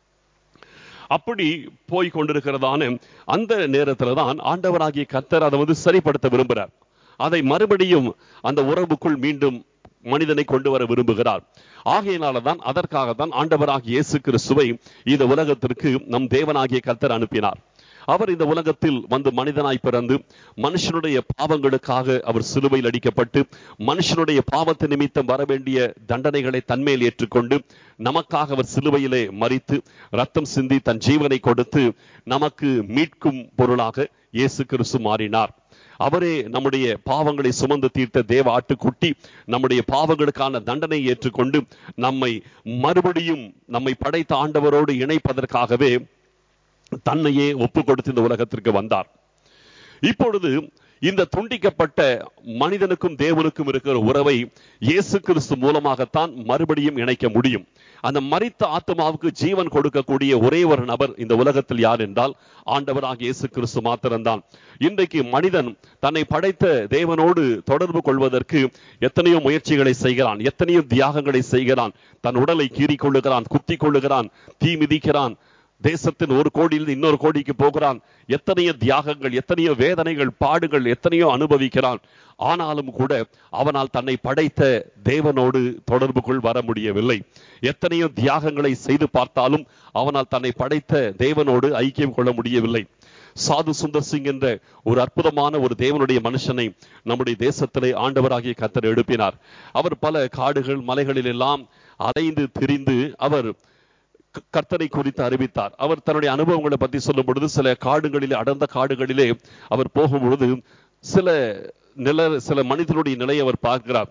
Speaker 1: அப்படி போய் கொண்டிருக்கிறதான அந்த நேரத்தில் தான் ஆண்டவராகிய கர்த்தர் அதை சரிப்படுத்த விரும்புகிறார். அதை மறுபடியும் அந்த உறவுக்குள் மீண்டும் மனிதனை கொண்டு வர விரும்புகிறார். ஆகையினால்தான் அதற்காகத்தான் ஆண்டவராகிய இயேசு கிறிஸ்துவை இந்த உலகத்திற்கு நம் தேவனாகிய கர்த்தர் அனுப்பினார். அவர் இந்த உலகத்தில் மனிதனாய் பிறந்து மனுஷனுடைய பாவங்களுக்காக அவர் சிலுவையில் அடிக்கப்பட்டு மனுஷனுடைய பாவத்தை நிமித்தம் வர வேண்டிய தண்டனைகளை தன்மேல் ஏற்றுக்கொண்டு நமக்காக அவர் சிலுவையிலே மரித்து ரத்தம் சிந்தி தன் ஜீவனை கொடுத்து நமக்கு மீட்கும் பொருளாக இயேசு கிறிஸ்து மாறினார். அவரே நம்முடைய பாவங்களை சுமந்து தீர்த்த தேவ ஆட்டுக்குட்டி. நம்முடைய பாவங்களுக்கான தண்டனை ஏற்றுக்கொண்டு மறுபடியும் நம்மை படைத்த ஆண்டவரோடு இணைப்பதற்காகவே தன்னையே ஒப்பு கொடுத்து இந்த உலகத்திற்கு வந்தார். இப்பொழுது இந்த துண்டிக்கப்பட்ட மனிதனுக்கும் தேவனுக்கும் இருக்கிற உறவை இயேசு கிறிஸ்து மூலமாகத்தான் மறுபடியும் இணைக்க முடியும். அந்த மரித்த ஆத்மாவுக்கு ஜீவன் கொடுக்கக்கூடிய ஒரே ஒரு நபர் இந்த உலகத்தில் யார் என்றால் ஆண்டவராகிய இயேசு கிறிஸ்து மாத்திரம்தான். இன்றைக்கு மனிதன் தன்னை படைத்த தேவனோடு தொடர்பு கொள்வதற்கு எத்தனையோ முயற்சிகளை செய்கிறான், எத்தனையோ தியாகங்களை செய்கிறான். தன் உடலை கீறிக் கொள்ளுகிறான், குத்தி கொள்ளுகிறான், தீ மிதிக்கிறான், தேசத்தின் ஒரு கோடியில் இன்னொரு கோடிக்கு போகிறான். எத்தனையோ தியாகங்கள், எத்தனையோ வேதனைகள், பாடுகள் எத்தனையோ அனுபவிக்கிறான். ஆனாலும் கூட அவனால் தன்னை படைத்த தேவனோடு தொடர்புக்குள் வர முடியவில்லை. எத்தனையோ தியாகங்களை செய்து பார்த்தாலும் அவனால் தன்னை படைத்த தேவனோடு ஐக்கியம் கொள்ள முடியவில்லை. சாது சுந்தர் சிங் என்ற ஒரு அற்புதமான ஒரு தேவனுடைய மனுஷனை நம்முடைய தேசத்திலே ஆண்டவராகிய கர்த்தர் எழுப்பினார். அவர் பல காடுகள் மலைகளில் எல்லாம் அலைந்து திரிந்து அவர் கர்த்தரை குறித்து அறிவித்தார். அவர் தன்னுடைய அனுபவங்களை பற்றி சொல்லும் பொழுது சில காடுகளிலே, அடர்ந்த காடுகளிலே அவர் போகும்பொழுது சில மனிதனுடைய நிலையை அவர் பார்க்கிறார்.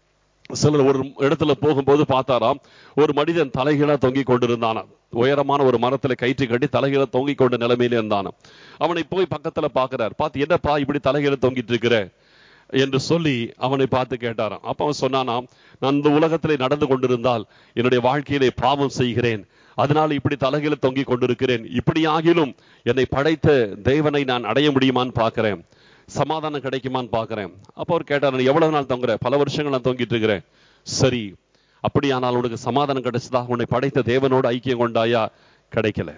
Speaker 1: சிலர் ஒரு இடத்துல போகும்போது பார்த்தாராம், ஒரு மனிதன் தலைகீழா தொங்கிக் கொண்டிருந்தானா. உயரமான ஒரு மரத்துல கயிற்று கட்டி தலைகீழ தொங்கிக் கொண்ட நிலைமையில இருந்தானா. அவனை போய் பக்கத்துல பார்க்கிறார். பார்த்து, என்னப்பா இப்படி தலைகீழ தொங்கிட்டு இருக்கிற என்று சொல்லி அவனை பார்த்து கேட்டாராம். அப்ப அவன் சொன்னானாம், நான் இந்த உலகத்திலே நடந்து கொண்டிருந்தால் என்னுடைய வாழ்க்கையிலே பாவம் செய்கிறேன், அதனால இப்படி தலைகீழ தொங்கிக் கொண்டிருக்கிறேன். இப்படி ஆகிலும் என்னை படைத்த தேவனை நான் அடைய முடியுமான்னு பார்க்கிறேன், சமாதானம் கிடைக்குமான்னு பார்க்கிறேன். அப்ப அவர் கேட்டார், எவ்வளவு நாள் தொங்குற? பல வருஷங்கள் நான் தொங்கிட்டு இருக்கிறேன். சரி, அப்படியானால் உனக்கு சமாதானம் கிடைச்சதா? உன்னை படைத்த தேவனோடு ஐக்கியம் கொண்டாயா? கிடைக்கல.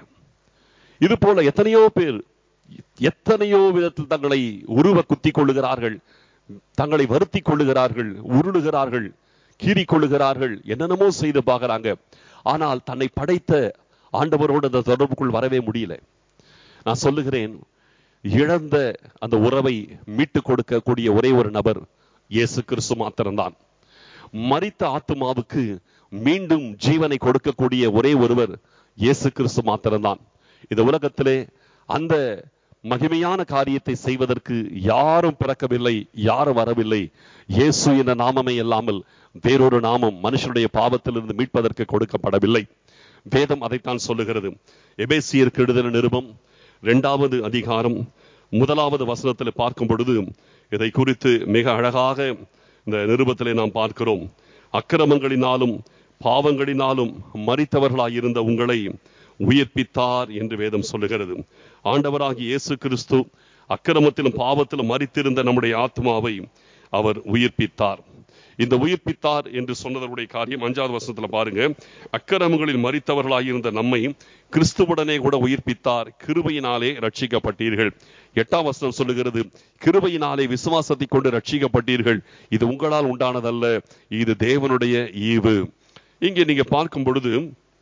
Speaker 1: இது போல எத்தனையோ பேர் எத்தனையோ விதத்தில் தங்களை உருவ குத்தி கொள்ளுகிறார்கள், தங்களை வருத்தி கொள்ளுகிறார்கள், உருளுகிறார்கள், கீறி கொள்ளுகிறார்கள், என்னென்னமோ செய்து பார்க்கிறாங்க. ஆனால் தன்னை படைத்த ஆண்டவரோடு அந்த தொடர்புக்குள் வரவே முடியல. நான் சொல்லுகிறேன், இழந்த அந்த உறவை மீட்டு கொடுக்கக்கூடிய ஒரே ஒரு நபர் இயேசு கிறிஸ்து மாத்திரம்தான். மரித்த ஆத்துமாவுக்கு மீண்டும் ஜீவனை கொடுக்கக்கூடிய ஒரே ஒருவர் இயேசு கிறிஸ்து மாத்திரம்தான். இந்த உலகத்திலே அந்த மகிமையான காரியத்தை செய்வதற்கு யாரும் பிறக்கவில்லை, யாரும் வரவில்லை. இயேசு என்ற நாமமே இல்லாமல் வேறொரு நாமம் மனுஷனுடைய பாவத்திலிருந்து மீட்பதற்கு கொடுக்கப்படவில்லை. வேதம் அதைத்தான் சொல்லுகிறது. எபேசியருக்கு எழுதின நிருபம் 2வது அதிகாரம் 1வது வசனத்தில் பார்க்கும் பொழுது இதை குறித்து மிக அழகாக இந்த நிருபத்திலே நாம் பார்க்கிறோம். அக்கிரமங்களினாலும் பாவங்களினாலும் மரித்தவர்களாயிருந்த உங்களை உயிர்ப்பித்தார் என்று வேதம் சொல்லுகிறது. ஆண்டவராகிய இயேசு கிறிஸ்து அக்கிரமத்திலும் பாவத்திலும் மரித்திருந்த நம்முடைய ஆத்மாவை அவர் உயிர்ப்பித்தார். இந்த உயிர்ப்பித்தார் என்று சொன்னதனுடைய காரியம் 5வது வசனத்துல பாருங்க. அக்கிரமங்களில் மரித்தவர்களாயிருந்த நம்மை கிறிஸ்துவுடனே கூட உயிர்ப்பித்தார், கிருபையினாலே ரட்சிக்கப்பட்டீர்கள். 8ஆம் வசனம் சொல்லுகிறது, கிருபையினாலே விசுவாசத்தை கொண்டு ரட்சிக்கப்பட்டீர்கள், இது உங்களால் உண்டானதல்ல, இது தேவனுடைய ஈவு. இங்கே நீங்க பார்க்கும் பொழுது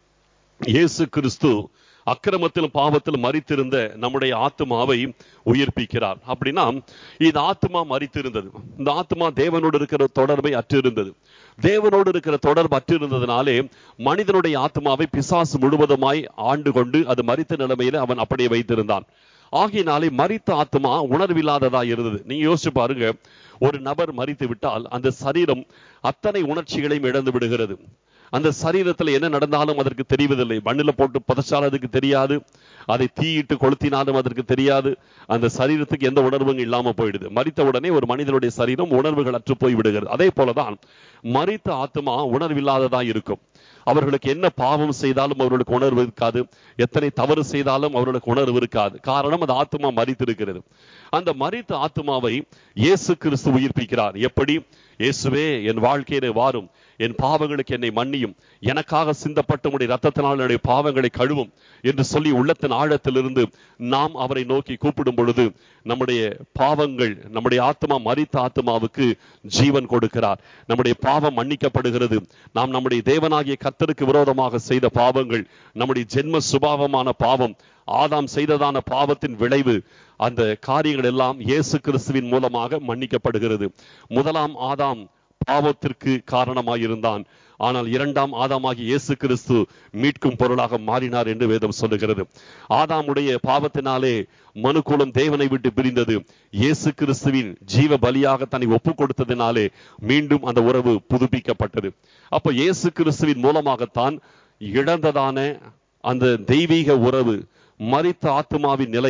Speaker 1: இயேசு கிறிஸ்து அக்கிரமத்திலும் பாவத்திலும் மரித்திருந்த நம்முடைய ஆத்மாவை உயிர்ப்பிக்கிறார். அப்படின்னா இந்த ஆத்மா மரித்திருந்தது, இந்த ஆத்மா தேவனோடு இருக்கிற தொடர்பை அற்றிருந்தது. தேவனோடு இருக்கிற தொடர்பு அற்றிருந்ததுனாலே மனிதனுடைய ஆத்மாவை பிசாசு முழுவதுமாய் ஆண்டு கொண்டு அது மரித்த நிலைமையில அவன் அப்படியே வைத்திருந்தான். ஆகினாலே மரித்த ஆத்மா உணர்வில்லாததா இருந்தது. நீங்க யோசிச்சு பாருங்க, ஒரு நபர் மரித்து விட்டால் அந்த சரீரம் அத்தனை உணர்ச்சிகளையும் இழந்து விடுகிறது. அந்த சரீரத்தில் என்ன நடந்தாலும் அதற்கு தெரிவதில்லை. மண்ணில் போட்டு புதைச்சாலும் அதுக்கு தெரியாது, அதை தீயிட்டு கொளுத்தினாலும் அதற்கு தெரியாது. அந்த சரீரத்துக்கு எந்த உணர்வும் இல்லாம போயிடுது. மரித்த உடனே ஒரு மனிதனுடைய சரீரம் உணர்வுகள் அற்று போய் விடுகிறது. அதே போலதான் மரித்த ஆத்மா உணர்வில்லாததா இருக்கும். அவர்களுக்கு என்ன பாவம் செய்தாலும் அவர்களுக்கு உணர்வு இருக்காது, எத்தனை தவறு செய்தாலும் அவர்களுக்கு உணர்வு இருக்காது. காரணம், அந்த ஆத்மா மரித்திருக்கிறது. அந்த மரித்த ஆத்மாவை இயேசு கிறிஸ்து உயிர்ப்பிக்கிறார். எப்படி? இயேசுவே, என் வாழ்க்கையிலே வாரும், என் பாவங்களுக்கு என்னை மன்னியும், எனக்காக சிந்தப்பட்ட உடைய ரத்தத்தினால் என்னுடைய பாவங்களை கழுவும் என்று சொல்லி உள்ளத்தின் ஆழத்திலிருந்து நாம் அவரை நோக்கி கூப்பிடும் பொழுது நம்முடைய பாவங்கள், நம்முடைய ஆத்மா, மரித்த ஆத்மாவுக்கு ஜீவன் கொடுக்கிறார். நம்முடைய பாவம் மன்னிக்கப்படுகிறது. நாம் நம்முடைய தேவனாகிய கர்த்தருக்கு விரோதமாக செய்த பாவங்கள், நம்முடைய ஜென்ம சுபாவமான பாவம், ஆதாம் செய்ததான பாவத்தின் விளைவு, அந்த காரியங்கள் எல்லாம் இயேசு கிறிஸ்துவின் மூலமாக மன்னிக்கப்படுகிறது. முதலாம் ஆதாம் பாவத்திற்கு காரணமாயிருந்தான். ஆனால் 2ஆம் ஆதாமாகி இயேசு கிறிஸ்து மீட்கும் பொருளாக மாறினார் என்று வேதம் சொல்லுகிறது. ஆதாமுடைய பாவத்தினாலே மனுக்குலம் தேவனை விட்டு பிரிந்தது. இயேசு கிறிஸ்துவின் ஜீவ பலியாக தன்னை ஒப்பு கொடுத்ததினாலே மீண்டும் அந்த உறவு புதுப்பிக்கப்பட்டது. அப்ப இயேசு கிறிஸ்துவின் மூலமாகத்தான் இழந்ததான அந்த தெய்வீக உறவு, மரித்த ஆத்மாவின் நிலை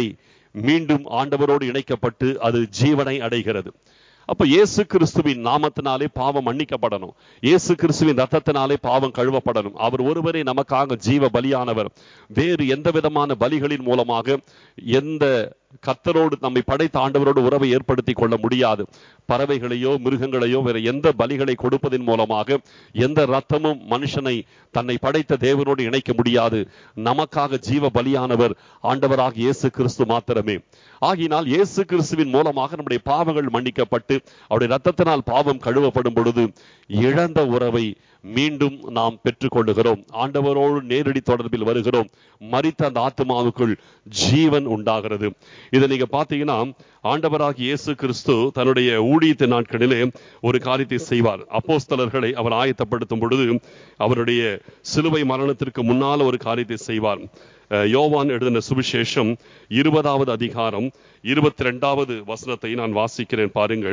Speaker 1: மீண்டும் ஆண்டவரோடு இணைக்கப்பட்டு அது ஜீவனை அடைகிறது. அப்ப இயேசு கிறிஸ்துவின் நாமத்தினாலே பாவம் மன்னிக்கப்படணும். இயேசு கிறிஸ்துவின் ரத்தத்தினாலே பாவம் கழுவப்படணும். அவர் ஒருவரே நமக்காக ஜீவ பலியானவர். வேறு எந்த விதமான பலிகளின் மூலமாக எந்த கர்த்தரோடு நம்மை படைத்த ஆண்டவரோடு உறவை ஏற்படுத்தி கொள்ள முடியாது. பறவைகளையோ மிருகங்களையோ வேற எந்த பலிகளை கொடுப்பதன் மூலமாக எந்த ரத்தமும் மனுஷனை தன்னை படைத்த தேவனோடு இணைக்க முடியாது. நமக்காக ஜீவ பலியானவர் ஆண்டவராக இயேசு கிறிஸ்து மாத்திரமே. ஆகினால் இயேசு கிறிஸ்துவின் மூலமாக நம்முடைய பாவங்கள் மன்னிக்கப்பட்டு அவருடைய ரத்தத்தினால் பாவம் கழுவப்படும் பொழுது இழந்த உறவை மீண்டும் நாம் பெற்றுக்கொள்ளுகிறோம். ஆண்டவரோடு நேரடி தொடர்பில் வருகிறோம். மரித்த அந்த ஆத்மாவுக்குள் ஜீவன் உண்டாகிறது. இதை நீங்க பாத்தீங்கன்னா ஆண்டவராகிய இயேசு கிறிஸ்து தன்னுடைய ஊழியத்தின் நாட்களிலே ஒரு காரியத்தை செய்வார். அப்போஸ்தலர்களை அவர் ஆயத்தப்படுத்தும் பொழுது அவருடைய சிலுவை மரணத்திற்கு முன்னால் ஒரு காரியத்தை செய்வார். யோவான் எழுதின சுவிசேஷம் 20வது அதிகாரம் 22வது வசனத்தை நான் வாசிக்கிறேன், பாருங்கள்.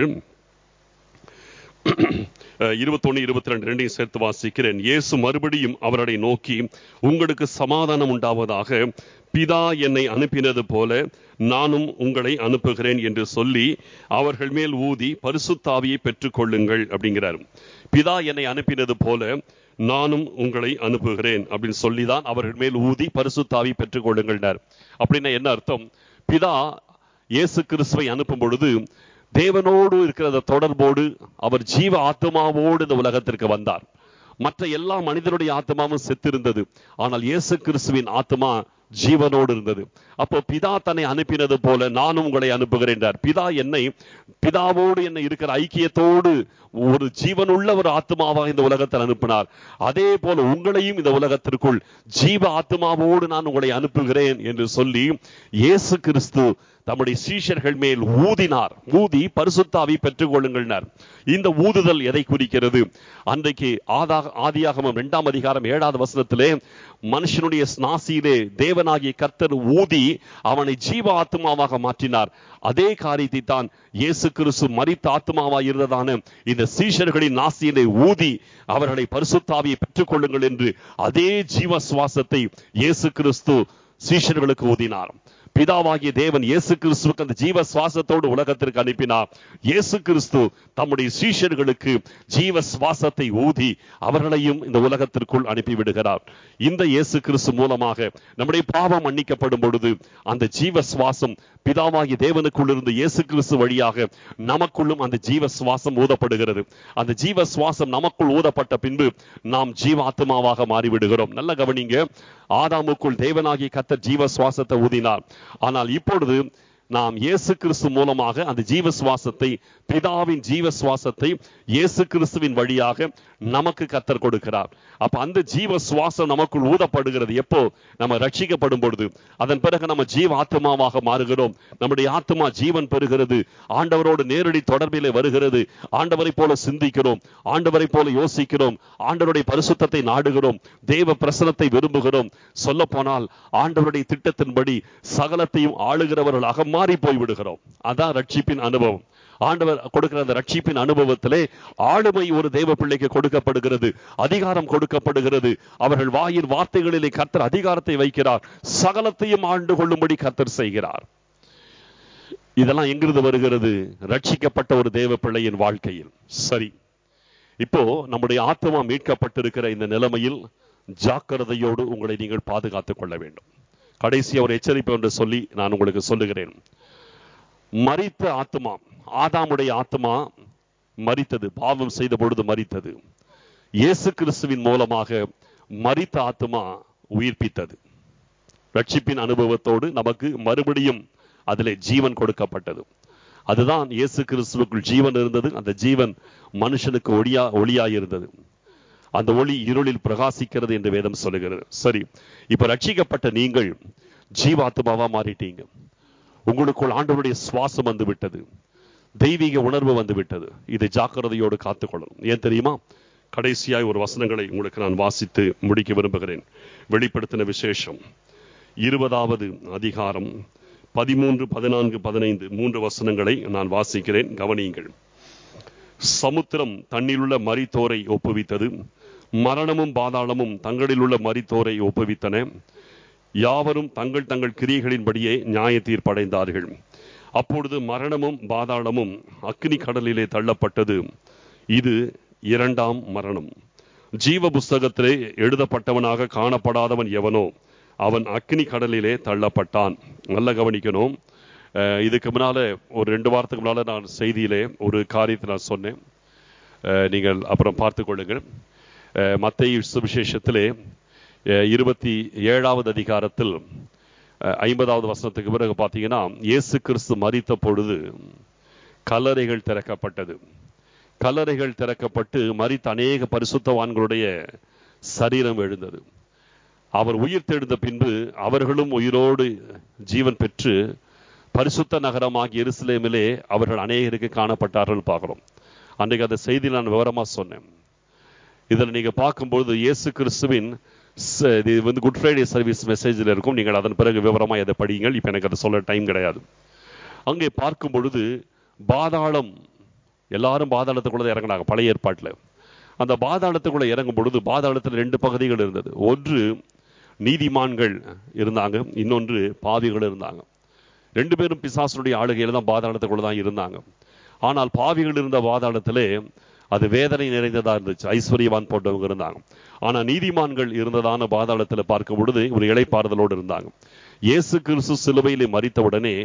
Speaker 1: 21, 22 ரெண்டையும் சேர்த்து வாசிக்கிறேன். இயேசு மறுபடியும் அவரை நோக்கி, உங்களுக்கு சமாதானம் உண்டாவதாக, பிதா என்னை அனுப்பினது போல நானும் உங்களை அனுப்புகிறேன் என்று சொல்லி அவர்கள் மேல் ஊதி பரிசுத்த ஆவியை பெற்றுக்கொள்ளுங்கள் அப்படிங்கிறார். பிதா என்னை அனுப்பினது போல நானும் உங்களை அனுப்புகிறேன் அப்படின்னு சொல்லிதான் அவர்கள் மேல் ஊதி பரிசுத்த ஆவியை பெற்றுக்கொள்ளுங்கள். அப்படின்னா என்ன அர்த்தம்? பிதா இயேசு கிறிஸ்துவை அனுப்பும் பொழுது தேவனோடு இருக்கிற தொடர்போடு அவர் ஜீவ ஆத்மாவோடு இந்த உலகத்திற்கு வந்தார். மற்ற எல்லா மனிதனுடைய ஆத்மாவும் செத்திருந்தது. ஆனால் இயேசு கிறிஸ்துவின் ஆத்மா ஜீவனோடு இருந்தது. அப்போ பிதா தன்னை அனுப்பினது போல நானும் உங்களை அனுப்புகிறேன். பிதாவோடு என்னை இருக்கிற ஐக்கியத்தோடு ஒரு ஜீவனுள்ள ஒரு ஆத்மாவாக இந்த உலகத்தில் அனுப்பினார். அதே போல உங்களையும் இந்த உலகத்திற்குள் ஜீவ ஆத்மாவோடு நான் உங்களை அனுப்புகிறேன் என்று சொல்லி இயேசு கிறிஸ்து தம்முடைய சீஷர்கள் மேல் ஊதினார். ஊதி பரிசுத்த ஆவியை பெற்றுக் கொள்ளுங்கள். இந்த ஊதுதல் எதை குறிக்கிறது? அன்றைக்கு ஆதியாகமம் 2ஆம் அதிகாரம் 7வது வசனத்திலே மனுஷனுடைய நாசியிலே தேவனாகிய கர்த்தர் ஊதி அவனை ஜீவ ஆத்மாவாக மாற்றினார். அதே காரியத்தை தான் இயேசு கிறிஸ்து மரித்த ஆத்மாவாக இருந்ததான இந்த சீஷர்களின் நாசியிலே ஊதி அவர்களை பரிசுத்த ஆவியை பெற்றுக் கொள்ளுங்கள் என்று அதே ஜீவ சுவாசத்தை இயேசு கிறிஸ்து சீஷர்களுக்கு ஊதினார். பிதாவாகிய தேவன் இயேசு கிறிஸ்துவுக்கு அந்த ஜீவ சுவாசத்தோடு உலகத்திற்கு அனுப்பினார். இயேசு கிறிஸ்து தம்முடைய சீஷர்களுக்கு ஜீவ சுவாசத்தை ஊதி அவர்களையும் இந்த உலகத்திற்குள் அனுப்பிவிடுகிறார். இந்த இயேசு கிறிஸ்து மூலமாக நம்முடைய பாவம் மன்னிக்கப்படும் பொழுது அந்த ஜீவ சுவாசம் பிதாவாகிய தேவனுக்குள் இருந்து இயேசு கிறிஸ்து வழியாக நமக்குள்ளும் அந்த ஜீவ சுவாசம் ஊதப்படுகிறது. அந்த ஜீவ சுவாசம் நமக்குள் ஊதப்பட்ட பின்பு நாம் ஜீவாத்மாவாக மாறிவிடுகிறோம். நல்ல கவனிங்க, ஆதாமுக்குள் தேவனாகிய கர்த்தர் ஜீவ சுவாசத்தை ஊதினார். ஆனால் இப்பொழுது நாம் இயேசு கிறிஸ்து மூலமாக அந்த ஜீவ சுவாசத்தை, பிதாவின் ஜீவ சுவாசத்தை இயேசு கிறிஸ்துவின் வழியாக நமக்கு கர்த்தர் கொடுக்கிறார். அப்ப அந்த ஜீவ சுவாசம் நமக்குள் ஊதப்படுகிறது. எப்போ? நம்ம ரட்சிக்கப்படும் பொழுது. அதன் பிறகு நம்ம ஜீவ ஆத்மாவாக மாறுகிறோம். நம்முடைய ஆத்மா ஜீவன் பெறுகிறது. ஆண்டவரோடு நேரடி தொடர்பிலே வருகிறது. ஆண்டவரை போல சிந்திக்கிறோம், ஆண்டவரை போல யோசிக்கிறோம், ஆண்டவருடைய பரிசுத்தத்தை நாடுகிறோம், தேவ பிரசனத்தை விரும்புகிறோம். சொல்ல போனால் ஆண்டவருடைய திட்டத்தின்படி சகலத்தையும் ஆளுகிறவர்களாக மாறி போய்விடுகிறோம். அதான் ரட்சிப்பின் அனுபவம். ஆண்டவர் கொடுக்கிற அந்த ரட்சிப்பின் அனுபவத்திலே ஆளுமை ஒரு தேவ பிள்ளைக்கு கொடுக்கப்படுகிறது, அதிகாரம் கொடுக்கப்படுகிறது. அவர்கள் வாயின் வார்த்தைகளிலே கர்த்தர் அதிகாரத்தை வைக்கிறார். சகலத்தையும் ஆண்டு கொள்ளும்படி கர்த்தர் செய்கிறார். இதெல்லாம் எங்கிருந்து வருகிறது? ரட்சிக்கப்பட்ட ஒரு தேவ பிள்ளையின் வாழ்க்கையில். சரி, இப்போ நம்முடைய ஆத்மா மீட்கப்பட்டிருக்கிற இந்த நிலைமையில் ஜாக்கிரதையோடு உங்களை நீங்கள் பாதுகாத்துக் கொள்ள வேண்டும். கடைசி ஒரு எச்சரிப்பு என்று சொல்லி நான் உங்களுக்கு சொல்லுகிறேன். மரித்த ஆத்மா, ஆதாமுடைய ஆத்மா மரித்தது, பாவம் செய்த பொழுது மரித்தது. இயேசு கிறிஸ்துவின் மூலமாக மரித்த ஆத்மா உயிர்ப்பித்தது. ரட்சிப்பின் அனுபவத்தோடு நமக்கு மறுபடியும் அதிலே ஜீவன் கொடுக்கப்பட்டது. அதுதான் இயேசு கிறிஸ்துவுக்குள் ஜீவன் இருந்தது. அந்த ஜீவன் மனுஷனுக்கு ஒளியாயிருந்தது. அந்த ஒளி இருளில் பிரகாசிக்கிறது என்று வேதம் சொல்லுகிறது. சரி, இப்ப ரட்சிக்கப்பட்ட நீங்கள் ஜீவாத்மாவா மாறிட்டீங்க. உங்களுக்குள் ஆண்டவருடைய சுவாசம் வந்து விட்டது, தெய்வீக உணர்வு வந்து விட்டது. இதை ஜாக்கிரதையோடு காத்துக்கொள்ளணும். ஏன் தெரியுமா? கடைசியாய் ஒரு வசனங்களை உங்களுக்கு நான் வாசித்து முடிக்க விரும்புகிறேன். வெளிப்படுத்தின விசேஷம் 20வது அதிகாரம் 13, 14, 15 3 வசனங்களை நான் வாசிக்கிறேன், கவனியுங்கள். சமுத்திரம் தன்னிலுள்ள மரித்தோரை ஒப்புவித்தது, மரணமும் பாதாளமும் தங்களில் உள்ள மரித்தோரை ஒப்புவித்தன. யாவரும் தங்கள் தங்கள் கிரியைகளின்படியே நியாய தீர்ப்படைந்தார்கள். அப்பொழுது மரணமும் பாதாளமும் அக்கினி கடலிலே தள்ளப்பட்டது. இது இரண்டாம் மரணம். ஜீவ புஸ்தகத்திலே எழுதப்பட்டவனாக காணப்படாதவன் எவனோ அவன் அக்கினி கடலிலே தள்ளப்பட்டான். நல்ல கவனிக்கணும். இதுக்கு முன்னால ஒரு 2 வாரத்துக்கு முன்னால நான் செய்தியிலே ஒரு காரியத்தை நான் சொன்னேன். நீங்கள் அப்புறம் பார்த்து கொள்ளுங்கள். மத்தேயு சுவிசேஷத்திலே 27வது அதிகாரத்தில் 50வது வசனத்துக்கு பிறகு பார்த்தீங்கன்னா, இயேசு கிறிஸ்து மரித்த பொழுது கல்லறைகள் திறக்கப்பட்டது. கல்லறைகள் திறக்கப்பட்டு மரித்த அநேக பரிசுத்தவான்களுடைய சரீரம் எழுந்தது. அவர் உயிர் தெழுந்த பின்பு அவர்களும் உயிரோடு ஜீவன் பெற்று பரிசுத்த நகரமாகிய எருசலேமிலே அவர்கள் அநேகருக்கு காணப்பட்டார்கள் பார்க்கிறோம். அன்றைக்கு அந்த செய்தி நான் விவரமா சொன்னேன். இதில் நீங்க பார்க்கும்போது இயேசு கிறிஸ்துவின் இது குட் ஃப்ரைடே சர்வீஸ் மெசேஜில் இருக்கும். நீங்கள் அதன் பிறகு விவரமா அதை படியுங்கள். இப்போ எனக்கு அதை சொல்ல டைம் கிடையாது. அங்கே பார்க்கும் பொழுது பாதாளம், எல்லாரும் பாதாளத்துக்குள்ள இறங்கினாங்க பழைய ஏற்பாட்டில். அந்த பாதாளத்துக்குள்ள இறங்கும் பொழுது பாதாளத்தில் 2 பகுதிகள் இருந்தது. ஒன்று நீதிமான்கள் இருந்தாங்க, இன்னொன்று பாவிகள் இருந்தாங்க. 2 பேரும் பிசாசுடைய ஆளுகையில தான் பாதாளத்துக்குள்ள தான் இருந்தாங்க. ஆனால் பாவிகள் இருந்த பாதாளத்திலே அது வேதனை நிறைந்ததா இருந்துச்சு. ஐஸ்வர்யவான் போட்டவங்க இருந்தாங்க. ஆனா நீதிமான்கள் இருந்ததான பாதாளத்தில் பார்க்கும் பொழுது ஒரு இளைப்பாறுதலோடு இருந்தாங்க. இயேசு கிறிஸ்து சிலுவையிலே மரித்த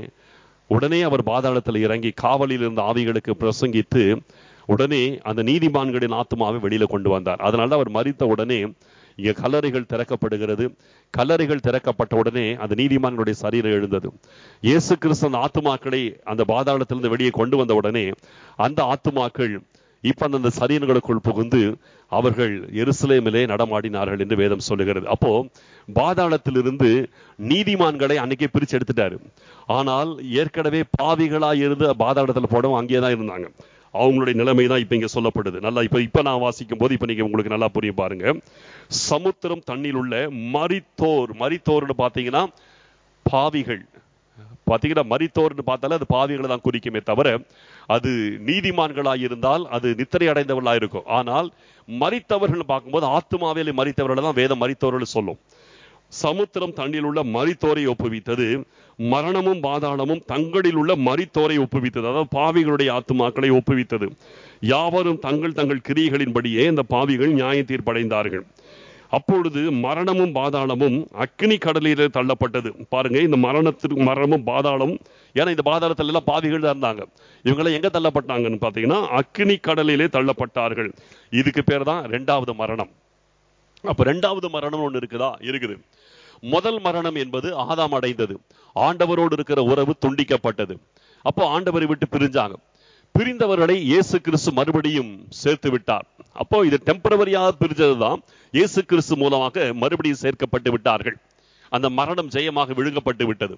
Speaker 1: உடனே அவர் பாதாளத்தில் இறங்கி காவலில் இருந்த ஆவிகளுக்கு பிரசங்கித்து உடனே அந்த நீதிமான்களின் ஆத்மாவை வெளியில கொண்டு வந்தார். அதனால அவர் மரித்த உடனே இங்க கல்லறைகள் திறக்கப்படுகிறது. கல்லறைகள் திறக்கப்பட்ட உடனே அந்த நீதிமான்களுடைய சரீரம் எழுந்தது. இயேசு கிறிஸ்து அந்த ஆத்துமாக்களை அந்த பாதாளத்திலிருந்து வெளியே கொண்டு வந்த உடனே அந்த ஆத்துமாக்கள் இப்ப அந்த சரீரங்களுக்குள் புகுந்து அவர்கள் எருசலேமிலே நடமாடினார்கள் என்று வேதம் சொல்லுகிறது. அப்போ பாதாளத்திலிருந்து நீதிமான்களை அன்னைக்கே பிரிச்சு எடுத்துட்டாரு. ஆனால் ஏற்கனவே பாவிகளாய் இருந்து பாதாளத்தில் போடவும் அங்கேதான் இருந்தாங்க. அவங்களுடைய நிலைமை தான் இப்ப இங்க சொல்லப்படுது. நல்லா இப்ப நான் வாசிக்கும் போது இப்ப நீங்க உங்களுக்கு நல்லா புரியும் பாருங்க. சமுத்திரம் தண்ணில் உள்ள மரித்தோர்னு பாத்தீங்கன்னா பாவிகள். பாத்தீங்கன்னா மரித்தோர்னு பார்த்தாலே அது பாவிகளை தான் குறிக்குமே தவிர அது நீதிமான்களாய் இருந்தால் அது நித்திரை அடைந்தவர்களாக இருக்கும். ஆனால் மரித்தவர்கள் பார்க்கும்போது ஆத்துமாவிலே மரித்தவர்கள் தான் வேதம் மரித்தோர்கள் சொல்லும். சமுத்திரம் தண்ணில் உள்ள மரித்தோரை ஒப்புவித்தது, மரணமும் பாதாளமும் தங்களில் உள்ள மரித்தோரை ஒப்புவித்தது. அதாவது பாவிகளுடைய ஆத்துமாக்களை ஒப்புவித்தது. யாவரும் தங்கள் தங்கள் கிரியைகளின்படியே இந்த பாவிகள் நியாய தீர்ப்படைந்தார்கள். அப்பொழுது மரணமும் பாதாளமும் அக்கினி கடலிலே தள்ளப்பட்டது. பாருங்க, இந்த மரணமும் பாதாளம், ஏன்னா இந்த பாதாளத்துல எல்லாம் பாவிகள் தான் இருந்தாங்க. இவங்களை எங்க தள்ளப்பட்டாங்கன்னு பாத்தீங்கன்னா அக்கினி கடலிலே தள்ளப்பட்டார்கள். இதுக்கு பேர் தான் 2வது மரணம். அப்ப 2வது மரணம் ஒண்ணு இருக்குது. முதல் மரணம் என்பது ஆதாம் அடைந்தது. ஆண்டவரோடு இருக்கிற உறவு துண்டிக்கப்பட்டது. அப்போ ஆண்டவரை விட்டு பிரிஞ்சாங்க. பிரிந்தவர்களை இயேசு கிறிஸ்து மறுபடியும் சேர்த்து விட்டார். அப்போ இது டெம்பரவரியாக பிரிஞ்சதுதான். இயேசு கிறிஸ்து மூலமாக மறுபடியும் சேர்க்கப்பட்டு விட்டார்கள். அந்த மரணம் ஜெயமாக விழுங்கப்பட்டு விட்டது.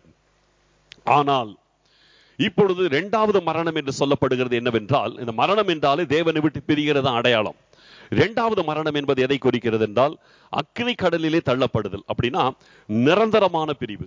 Speaker 1: ஆனால் இப்பொழுது 2வது மரணம் என்று சொல்லப்படுகிறது என்னவென்றால், இந்த மரணம் என்றாலே தேவனை விட்டு பிரிகிறதா அடையாளம். 2வது மரணம் என்பது எதை குறிக்கிறது என்றால் அக்கினி கடலிலே தள்ளப்படுதல். அப்படின்னா நிரந்தரமான பிரிவு.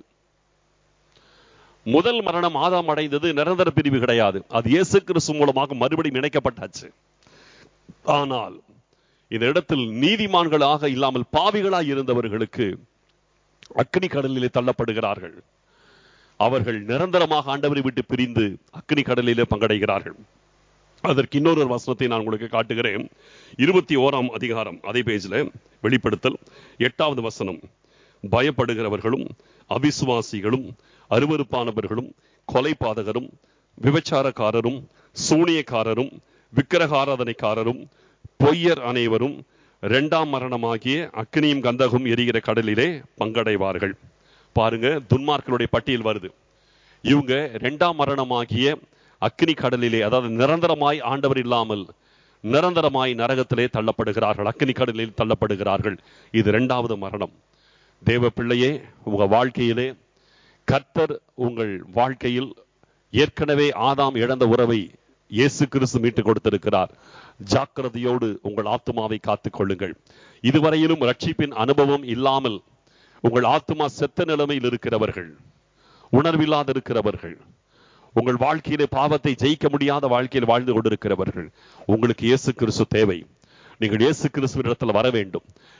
Speaker 1: முதல் மரணம் ஆதாம் அடைந்தது நிரந்தர பிரிவு கிடையாது. அது இயேசு கிறிஸ்து மூலமாக மறுபடியும் இணைக்கப்பட்டாச்சு. ஆனால் இந்த இடத்தில் நீதிமான்களாக இல்லாமல் பாவிகளாய் இருந்தவர்களுக்கு அக்கினி கடலிலே தள்ளப்படுகிறார்கள். அவர்கள் நிரந்தரமாக ஆண்டவரை விட்டு பிரிந்து அக்கினி கடலிலே பங்கடைகிறார்கள். அதற்கு இன்னொரு வசனத்தை நான் உங்களுக்கு காட்டுகிறேன். 21ஆம் அதிகாரம் அதே பேஜ்ல வெளிப்படுத்தல் 8வது வசனம். பயப்படுகிறவர்களும் அவிசுவாசிகளும் அருவருப்பானவர்களும் கொலைபாதகரும் விபச்சாரக்காரரும் சூனியக்காரரும் விக்கிரகாராதனைக்காரரும் பொய்யர் அனைவரும் 2ஆம் மரணமாகிய அக்கினியும் கந்தகும் எரிகிற கடலிலே பங்கடைவார்கள். பாருங்க, துன்மார்க்கருடைய பட்டியல் வருது. இவங்க 2ஆம் மரணமாகிய அக்கினி கடலிலே, அதாவது நிரந்தரமாய் ஆண்டவர் இல்லாமல் நிரந்தரமாய் நரகத்திலே தள்ளப்படுகிறார்கள், அக்கினி கடலில் தள்ளப்படுகிறார்கள். இது 2வது மரணம். தேவ பிள்ளையே, உங்க வாழ்க்கையிலே கர்த்தர் உங்கள் வாழ்க்கையில் ஏற்கனவே ஆதாம் இழந்த உறவை இயேசு கிறிஸ்து மீட்டு கொடுத்திருக்கிறார். ஜாக்கிரதையோடு உங்கள் ஆத்துமாவை காத்துக் கொள்ளுங்கள். இதுவரையிலும் ரட்சிப்பின் அனுபவம் இல்லாமல் உங்கள் ஆத்துமா செத்த நிலைமையில் இருக்கிறவர்கள், உணர்வில்லாத இருக்கிறவர்கள், உங்கள் வாழ்க்கையிலே பாவத்தை ஜெயிக்க முடியாத வாழ்க்கையில் வாழ்ந்து கொண்டிருக்கிறவர்கள், உங்களுக்கு இயேசு கிறிஸ்து தேவை. நீங்கள் இயேசு கிறிஸ்துவின் இடத்துல வர வேண்டும்.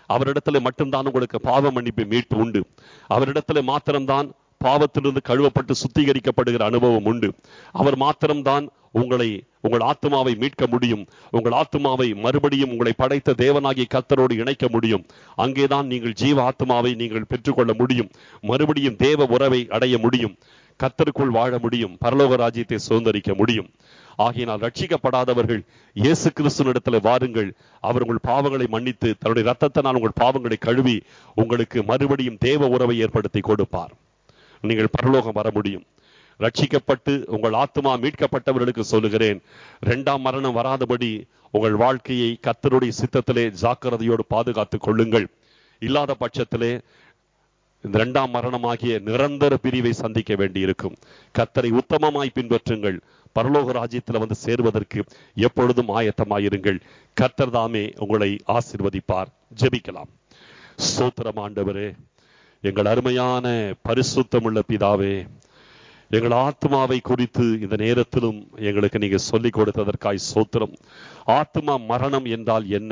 Speaker 1: அவரிடத்துல மட்டும்தான் உங்களுக்கு பாவ மன்னிப்பு மீட்பு உண்டு. அவரிடத்துல மாத்திரம்தான் பாவத்திலிருந்து கழுவப்பட்டு சுத்திகரிக்கப்படுகிற அனுபவம் உண்டு. அவர் மாத்திரம்தான் உங்கள் ஆத்துமாவை மீட்க முடியும். உங்கள் ஆத்துமாவை மறுபடியும் உங்களை படைத்த தேவனாகிய கர்த்தரோடு இணைக்க முடியும். அங்கேதான் நீங்கள் ஜீவ ஆத்துமாவை நீங்கள் பெற்றுக்கொள்ள முடியும். மறுபடியும் தேவ உறவை அடைய முடியும். கர்த்தருக்குள் வாழ முடியும். பரலோக ராஜ்யத்தை சுதந்தரிக்க முடியும். ஆகையினால் ரட்சிக்கப்படாதவர்கள் இயேசு கிறிஸ்துவினிடத்தில் வாருங்கள். அவர் உங்கள் பாவங்களை மன்னித்து தன்னுடைய இரத்தத்தினால் உங்கள் பாவங்களை கழுவி உங்களுக்கு மறுபடியும் தேவ உறவை ஏற்படுத்தி கொடுப்பார். நீங்கள் பரலோகம் வர முடியும். ரட்சிக்கப்பட்டு உங்கள் ஆத்துமா மீட்கப்பட்டவர்களுக்கு சொல்லுகிறேன், 2ஆம் மரணம் வராதபடி உங்கள் வாழ்க்கையை கர்த்தருடைய சித்தத்திலே ஜாக்கிரதையோடு பாதுகாத்துக் கொள்ளுங்கள். இல்லாத பட்சத்திலே இந்த 2ஆம் மரணமாகிய நிரந்தர பிரிவை சந்திக்க வேண்டி இருக்கும். கர்த்தரை உத்தமமாய் பின்பற்றுங்கள். பரலோக ராஜ்யத்தில் வந்து சேருவதற்கு எப்பொழுதும் ஆயத்தமாயிருங்கள். கர்த்தர் தாமே உங்களை ஆசீர்வதிப்பார். ஜெபிக்கலாம். ஸ்தோத்திரம் ஆண்டவரே, எங்கள் அருமையான பரிசுத்தமுள்ள பிதாவே, எங்கள் ஆத்மாவை குறித்து இந்த நேரத்திலும் எங்களுக்கு நீங்க சொல்லிக் கொடுத்ததற்காய் ஸ்தோத்திரம். ஆத்மா மரணம் என்றால் என்ன?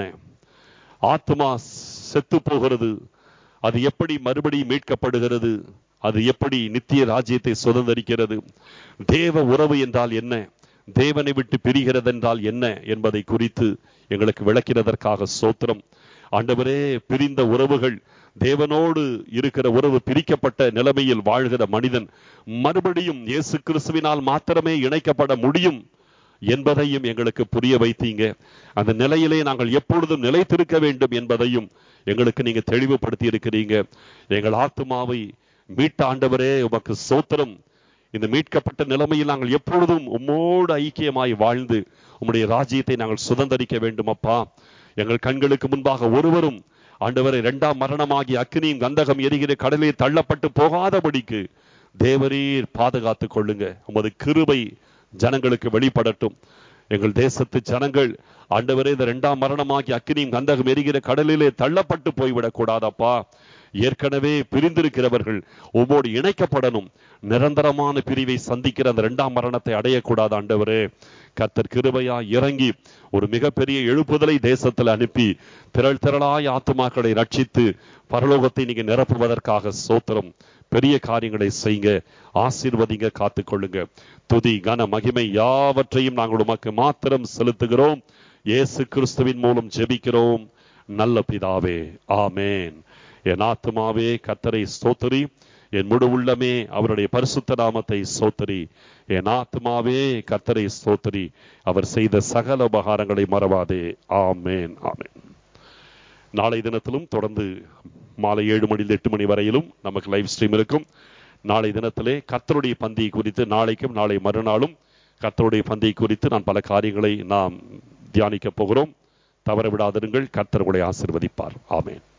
Speaker 1: ஆத்மா செத்து போகிறது, அது எப்படி மறுபடியும் மீட்கப்படுகிறது? அது எப்படி நித்திய ராஜ்யத்தை சுதந்தரிக்கிறது? தேவ உறவு என்றால் என்ன? தேவனை விட்டு பிரிகிறது என்றால் என்ன என்பதை குறித்து எங்களுக்கு விளக்கினதற்காக ஸ்தோத்திரம். ஆண்டவரே, பிரிந்த உறவுகள், தேவனோடு இருக்கிற உறவு பிரிக்கப்பட்ட நிலைமையில் வாழ்கிற மனிதன் மறுபடியும் இயேசு கிறிஸ்துவினால் மாத்திரமே இணைக்கப்பட முடியும் என்பதையும் எங்களுக்கு புரிய வைத்தீங்க. அந்த நிலையிலே நாங்கள் எப்பொழுதும் நிலைத்திருக்க வேண்டும் என்பதையும் எங்களுக்கு நீங்க தெளிவுபடுத்தி இருக்கிறீங்க. எங்கள் ஆத்துமாவை மீட்ட ஆண்டவரே உமக்கு ஸ்தோத்திரம். இந்த மீட்கப்பட்ட நிலைமையில் நாங்கள் எப்பொழுதும் உம்மோடு ஐக்கியமாய் வாழ்ந்து உம்முடைய ராஜ்யத்தை நாங்கள் சுதந்தரிக்க வேண்டும் அப்பா. எங்கள் கண்களுக்கு முன்பாக ஒருவரும் ஆண்டவரை 2ஆம் மரணமாகி அக்கினியும் கந்தகம் எரிகிற கடலில் தள்ளப்பட்டு போகாதபடிக்கு தேவரீர் பாதுகாத்துக் கொள்ளுங்க. உமது கிருபை ஜனங்களுக்கு வெளிப்படட்டும். எங்கள் தேசத்து ஜனங்கள் ஆண்டவரே இந்த 2ஆம் மரணமாகி அக்கினியும் கந்தகம் எரிகிற கடலிலே தள்ளப்பட்டு போய்விடக் கூடாதப்பா. ஏற்கனவே பிரிந்திருக்கிறவர்கள் உம்மோடு இணைக்கப்படணும். நிரந்தரமான பிரிவை சந்திக்கிற அந்த 2ஆம் மரணத்தை அடையக்கூடாது ஆண்டவரே. கர்த்தர் கிருபையா இறங்கி ஒரு மிகப்பெரிய எழுப்புதலை தேசத்தில் அனுப்பி திரளாய் ஆத்துமாக்களை ரட்சித்து பரலோகத்தை நீங்க நிரப்புவதற்காக ஸ்தோத்திரம். பெரிய காரியங்களை செய்யுங்க, ஆசீர்வதிங்க, காத்துக்கொள்ளுங்க. துதி கன மகிமை யாவற்றையும் நாங்கள் உமக்கு மாத்திரம் செலுத்துகிறோம். இயேசு கிறிஸ்துவின் மூலம் ஜெபிக்கிறோம் நல்ல பிதாவே, ஆமேன். என் ஆத்துமாவே கர்த்தரை ஸ்தோத்திரி, என் முழு உள்ளமே அவருடைய பரிசுத்த நாமத்தை ஸ்தோத்திரி. என் ஆத்துமாவே கர்த்தரை ஸ்தோத்திரி, அவர் செய்த சகல உபகாரங்களை மறவாதே. ஆமேன், ஆமேன். நாளை தினத்திலும் தொடர்ந்து மாலை 7 மணியில் 8 மணி வரையிலும் நமக்கு லைவ் ஸ்ட்ரீம் இருக்கும். நாளை தினத்திலே கர்த்தருடைய பந்தியை குறித்து, நாளைக்கும் நாளை மறுநாளும் கர்த்தருடைய பந்தியை குறித்து நான் பல காரியங்களை நாம் தியானிக்க போகிறோம். தவற விடாதிருங்கள். கர்த்தர் உங்களை ஆசீர்வதிப்பார். ஆமேன்.